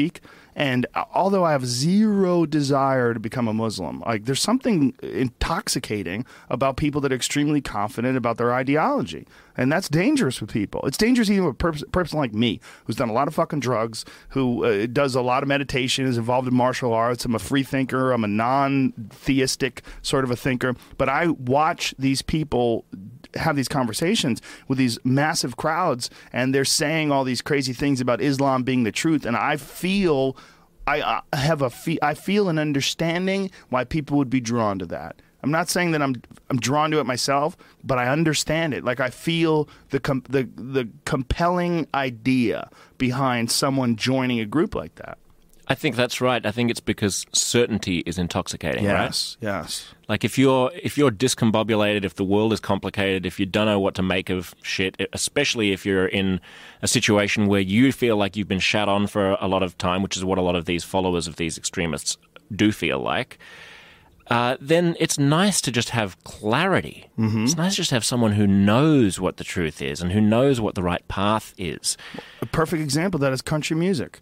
And although I have zero desire to become a Muslim, like there's something intoxicating about people that are extremely confident about their ideology. And that's dangerous with people. It's dangerous even with a pers- person like me, who's done a lot of fucking drugs, who uh, does a lot of meditation, is involved in martial arts. I'm a free thinker. I'm a non-theistic sort of a thinker. But I watch these people have these conversations with these massive crowds, and they're saying all these crazy things about Islam being the truth. And I feel, I, I have a, fe- I feel an understanding why people would be drawn to that. I'm not saying that I'm I'm drawn to it myself, but I understand it. Like I feel the com- the the compelling idea behind someone joining a group like that. I think that's right. I think it's because certainty is intoxicating, right? Yes, yes. Like if you're if you're discombobulated, if the world is complicated, if you don't know what to make of shit, especially if you're in a situation where you feel like you've been shat on for a lot of time, which is what a lot of these followers of these extremists do feel like, uh, then it's nice to just have clarity. Mm-hmm. It's nice to just have someone who knows what the truth is and who knows what the right path is. A perfect example of that is country music.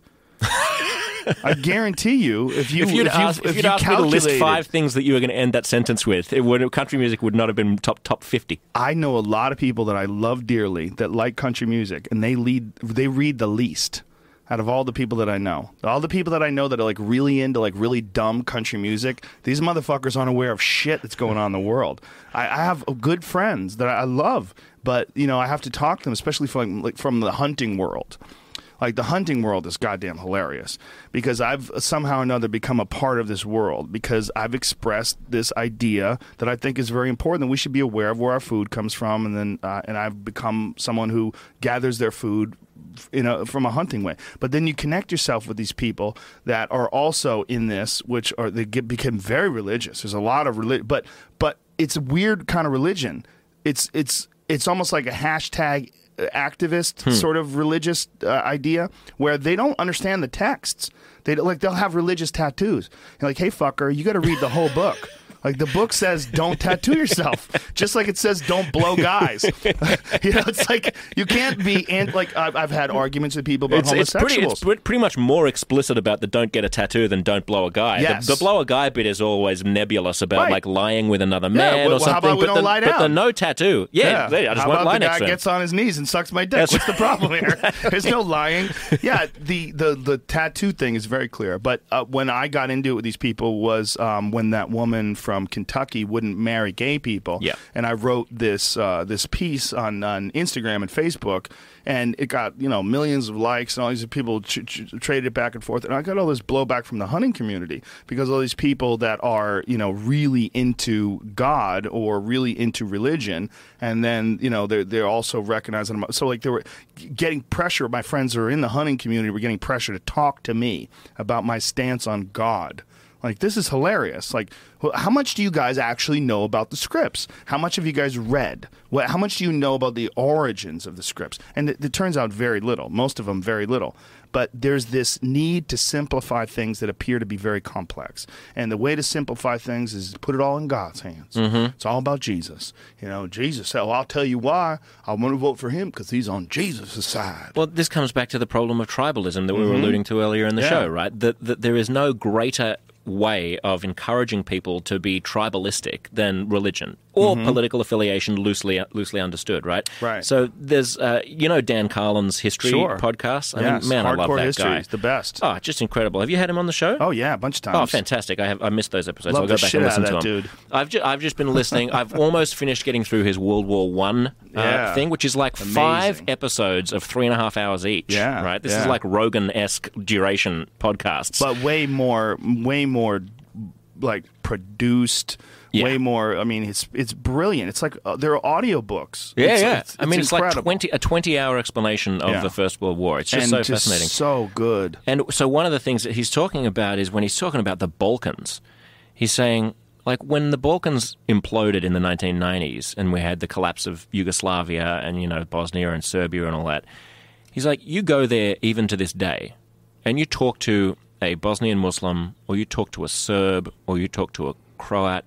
I guarantee you, if you if you'd if you, asked, if if you'd you asked me to list calculated- five things that you were going to end that sentence with, it would country music would not have been top top fifty. I know a lot of people that I love dearly that like country music, and they lead they read the least out of all the people that I know. All the people that I know that are like really into like really dumb country music, these motherfuckers aren't aware of shit that's going on in the world. I, I have good friends that I love, but you know I have to talk to them, especially from like from the hunting world. Like, the hunting world is goddamn hilarious because I've somehow or another become a part of this world because I've expressed this idea that I think is very important, that we should be aware of where our food comes from, and then uh, and I've become someone who gathers their food you know, from a hunting way. But then you connect yourself with these people that are also in this, which are they get become very religious. There's a lot of religion, but but it's a weird kind of religion. It's it's it's almost like a hashtag activist hmm. sort of religious uh, idea where they don't understand the texts. They like they'll have religious tattoos. You're like, hey fucker, you got to read the whole book. Like the book says, don't tattoo yourself, just like it says, don't blow guys. You know, it's like you can't be. And like I've, I've had arguments with people about it's, homosexuals. It's pretty, it's pretty much more explicit about the don't get a tattoo than don't blow a guy. Yes. The, the blow a guy bit is always nebulous about right. like lying with another Yeah, man well, or something. how about we but, don't the, lie but the down? no tattoo, yeah, Yeah. they- I just How won't about lie the next guy to him. gets on his knees and sucks my dick? What's the problem here? There's no lying. Yeah, the, the, the tattoo thing is very clear. But uh, when I got into it with these people was um, when that woman from Kentucky wouldn't marry gay people. Yeah. And I wrote this uh, this piece on, on Instagram and Facebook, and it got you know millions of likes, and all these people ch- ch- traded it back and forth. And I got all this blowback from the hunting community because all these people that are you know really into God or really into religion, and then you know they're they're also recognizing them. So like they were getting pressure. My friends who are in the hunting community were getting pressure to talk to me about my stance on God. Like, this is hilarious. Like, well, how much do you guys actually know about the scripts? How much have you guys read? What, how much do you know about the origins of the scripts? And it, it turns out very little. Most of them, very little. But there's this need to simplify things that appear to be very complex. And the way to simplify things is to put it all in God's hands. Mm-hmm. It's all about Jesus. You know, Jesus said, well, I'll tell you why. I want to vote for him because he's on Jesus' side. Well, this comes back to the problem of tribalism that we were Mm-hmm. alluding to earlier in the Yeah. show, right? That, that there is no greater way of encouraging people to be tribalistic than religion or Mm-hmm. political affiliation loosely loosely understood, right? Right. So there's, uh, you know, Dan Carlin's History Sure. podcast? I Yes, mean, man, I love Hardcore that History guy. is the best. Oh, just incredible. Have you had him on the show? Oh, yeah, a bunch of times. Oh, fantastic! I have I missed those episodes. Love I'll go the back shit and out listen of to that them. dude. I've ju- I've just been listening. I've almost finished getting through his World War One uh, Yeah. thing, which is like five Amazing. episodes of three and a half hours each. Yeah, right. This is yeah. like Rogan-esque duration podcasts. But way more, way more, like produced. Yeah. Way more. I mean, it's it's brilliant. It's like uh, there are audiobooks. yeah, it's, yeah. It's, I mean, it's like incredible. twenty a twenty-hour explanation of Yeah. the First World War. It's just and so just fascinating. so good. And so one of the things that he's talking about is when he's talking about the Balkans, he's saying, like, when the Balkans imploded in the nineteen nineties and we had the collapse of Yugoslavia and, you know, Bosnia and Serbia and all that, he's like, you go there even to this day and you talk to a Bosnian Muslim or you talk to a Serb or you talk to a Croat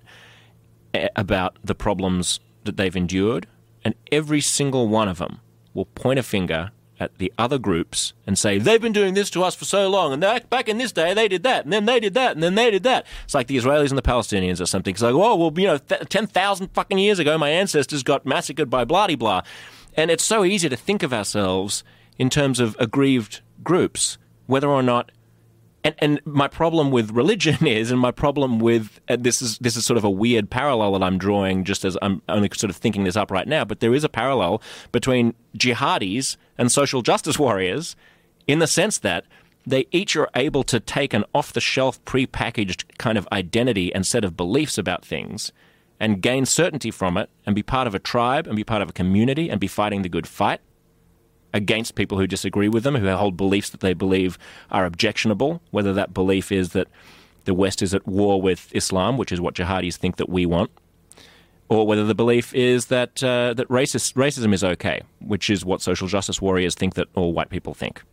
eh, about the problems that they've endured, and every single one of them will point a finger at the other groups and say, they've been doing this to us for so long, and that, back in this day they did that, and then they did that, and then they did that. It's like the Israelis and the Palestinians or something. It's like, oh, well, you know, th- ten thousand fucking years ago my ancestors got massacred by blah-de-blah. And it's so easy to think of ourselves in terms of aggrieved groups, whether or not... And, and my problem with religion is, and my problem with and this is this is sort of a weird parallel that I'm drawing, just as I'm only sort of thinking this up right now. But there is a parallel between jihadis and social justice warriors, in the sense that they each are able to take an off-the-shelf, pre-packaged kind of identity and set of beliefs about things, and gain certainty from it, and be part of a tribe, and be part of a community, and be fighting the good fight against people who disagree with them, who hold beliefs that they believe are objectionable, whether that belief is that the West is at war with Islam, which is what jihadis think that we want, or whether the belief is that uh, that racist, racism is okay, which is what social justice warriors think that all white people think.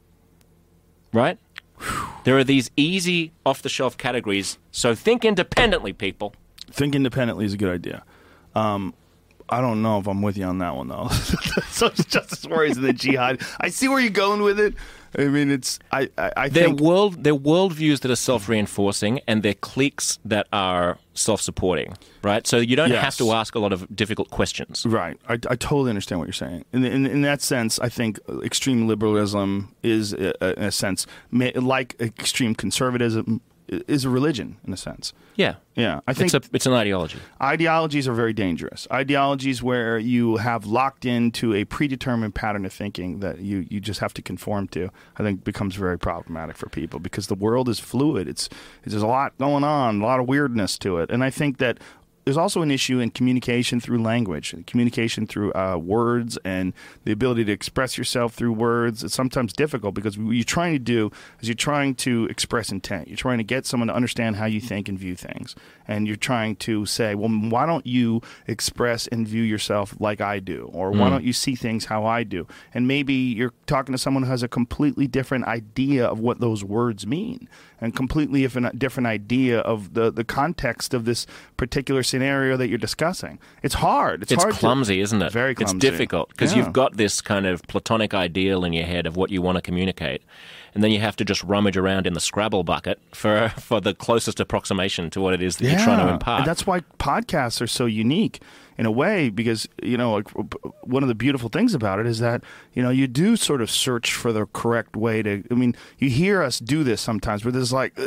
Right? There are these easy, off-the-shelf categories, so think independently, people. Think independently is a good idea. Um, I don't know if I'm with you on that one, though. Social justice warriors and the jihad. I see where you're going with it. I mean, it's I. I, I they're think world. They're worldviews that are self-reinforcing, and they're cliques that are self-supporting. Right. So you don't Yes. have to ask a lot of difficult questions. right. I, I totally understand what you're saying. In, in in that sense, I think extreme liberalism is, uh, in a sense, ma- like extreme conservatism is a religion in a sense. Yeah. Yeah, I think It's a, it's an ideology. ideologies are very dangerous. Ideologies where you have locked into a predetermined pattern of thinking that you, you just have to conform to, I think becomes very problematic for people, because the world is fluid. It's there's a lot going on, a lot of weirdness to it. And I think that there's also an issue in communication through language, and communication through uh, words, and the ability to express yourself through words. It's sometimes difficult because what you're trying to do is you're trying to express intent. You're trying to get someone to understand how you think and view things. And you're trying to say, well, why don't you express and view yourself like I do? Or why don't you see things how I do? And maybe you're talking to someone who has a completely different idea of what those words mean, and completely different idea of the, the context of this particular scenario that you're discussing. It's hard. It's, It's hard clumsy, to, isn't it? Very clumsy. It's difficult because Yeah. you've got this kind of platonic ideal in your head of what you want to communicate, and then you have to just rummage around in the Scrabble bucket for for the closest approximation to what it is that you're trying to impart. And that's why podcasts are so unique in a way, because, you know, like, one of the beautiful things about it is that, you know, you do sort of search for the correct way to, I mean, you hear us do this sometimes where there's like,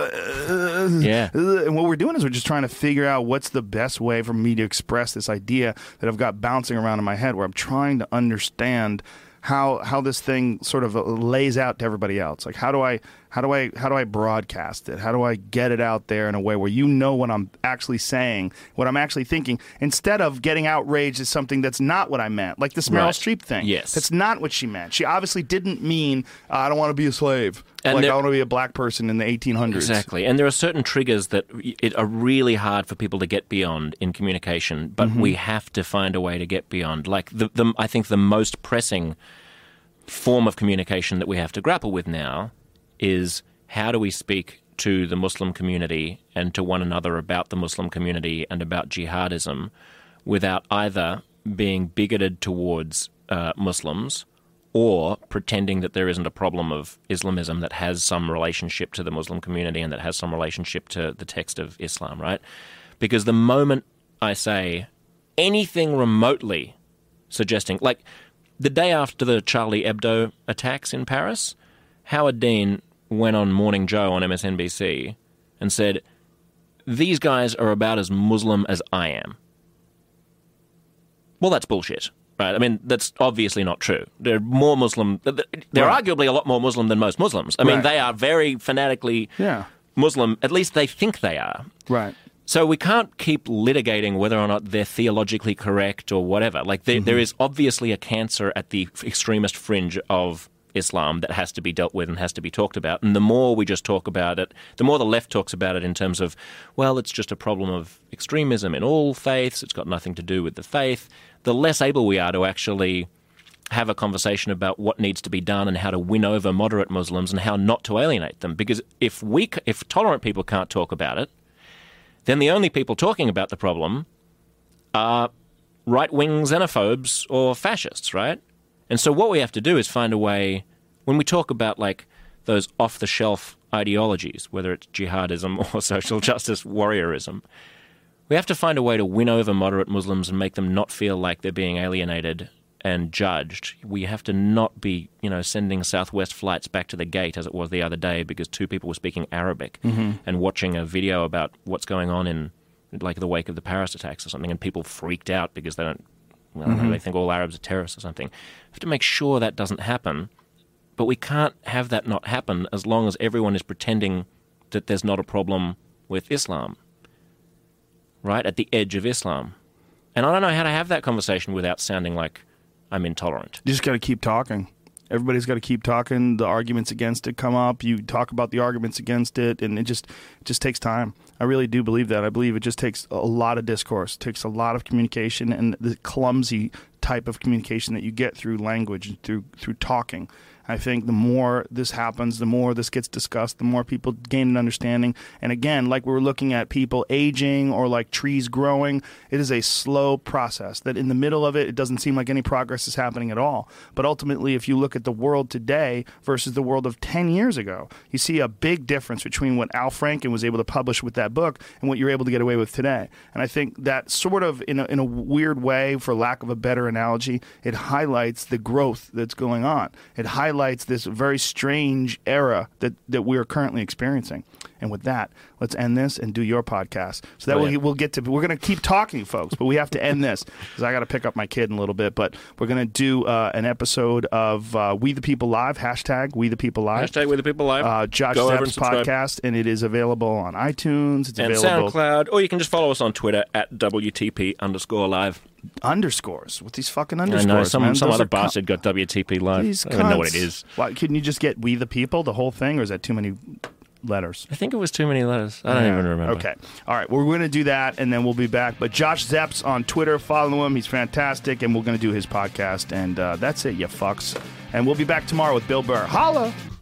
uh, Yeah. and what we're doing is we're just trying to figure out what's the best way for me to express this idea that I've got bouncing around in my head, where I'm trying to understand how how this thing sort of lays out to everybody else. Like, how do I how do I how do I broadcast it? How do I get it out there in a way where you know what I'm actually saying, what I'm actually thinking, instead of getting outraged at something that's not what I meant, like this Meryl Right. Streep thing. Yes. That's not what she meant. She obviously didn't mean uh, I don't want to be a slave. And like there- I want to be a black person in the eighteen hundreds. Exactly. And there are certain triggers that it are really hard for people to get beyond in communication, but Mm-hmm. we have to find a way to get beyond. Like, the, the I think the most pressing form of communication that we have to grapple with now is, how do we speak to the Muslim community and to one another about the Muslim community and about jihadism without either being bigoted towards uh, Muslims or pretending that there isn't a problem of Islamism that has some relationship to the Muslim community and that has some relationship to the text of Islam, right? Because the moment I say anything remotely suggesting, like the day after the Charlie Hebdo attacks in Paris, Howard Dean went on Morning Joe on M S N B C and said, these guys are about as Muslim as I am. Well, that's bullshit. Right? I mean, that's obviously not true. They're more Muslim. They're Right. arguably a lot more Muslim than most Muslims. I mean, Right. they are very fanatically Yeah. Muslim. At least they think they are. Right. So we can't keep litigating whether or not they're theologically correct or whatever. Like, there, Mm-hmm. there is obviously a cancer at the extremist fringe of Islam that has to be dealt with and has to be talked about. And the more we just talk about it, the more the left talks about it in terms of, well, it's just a problem of extremism in all faiths, it's got nothing to do with the faith, the less able we are to actually have a conversation about what needs to be done and how to win over moderate Muslims and how not to alienate them. Because if we, if tolerant people can't talk about it, then the only people talking about the problem are right-wing xenophobes or fascists, right? And so what we have to do is find a way, when we talk about like those off-the-shelf ideologies, whether it's jihadism or social justice warriorism, we have to find a way to win over moderate Muslims and make them not feel like they're being alienated and judged. We have to not be, you know, sending Southwest flights back to the gate as it was the other day because two people were speaking Arabic mm-hmm. and watching a video about what's going on in, like, the wake of the Paris attacks or something, and people freaked out because they don't, I don't mm-hmm. know, they think all Arabs are terrorists or something. We have to make sure that doesn't happen, but we can't have that not happen as long as everyone is pretending that there's not a problem with Islam, right, at the edge of Islam. And I don't know how to have that conversation without sounding like I'm intolerant. You just got to keep talking. Everybody's got to keep talking. The arguments against it come up. You talk about the arguments against it, and it just it just takes time. I really do believe that. I believe it just takes a lot of discourse. It takes a lot of communication, and the clumsy type of communication that you get through language and through through talking. I think the more this happens, the more this gets discussed, the more people gain an understanding. And again, like we were looking at people aging or like trees growing, it is a slow process that in the middle of it, it doesn't seem like any progress is happening at all. But ultimately, if you look at the world today versus the world of ten years ago, you see a big difference between what Al Franken was able to publish with that book and what you're able to get away with today. And I think that sort of, in a, in a weird way, for lack of a better analogy, it highlights the growth that's going on. It highlights this very strange era that, that we are currently experiencing. And with that, let's end this and do your podcast. So that oh, yeah. we'll, we'll get to, we're going to keep talking, folks, but we have to end this because I got to pick up my kid in a little bit. But we're going to do uh, an episode of uh, We the People Live, hashtag We the People Live. Hashtag We the People Live. Uh, Josh Go Zepp's podcast, and it is available on iTunes. It's and available. SoundCloud, or you can just follow us on Twitter at W T P underscore live. Underscores with these fucking underscores. I know, some, man. some Those other are com- bastard got W T P live. These I don't even know what cunts. it is. Why, couldn't you just get We the People, the whole thing, or is that too many letters? I think it was too many letters. I don't Yeah. even remember. Okay. All right. We're going to do that, and then we'll be back. But Josh Zepp's on Twitter. Follow him. He's fantastic, and we're going to do his podcast. And uh, that's it, you fucks. And we'll be back tomorrow with Bill Burr. Holla!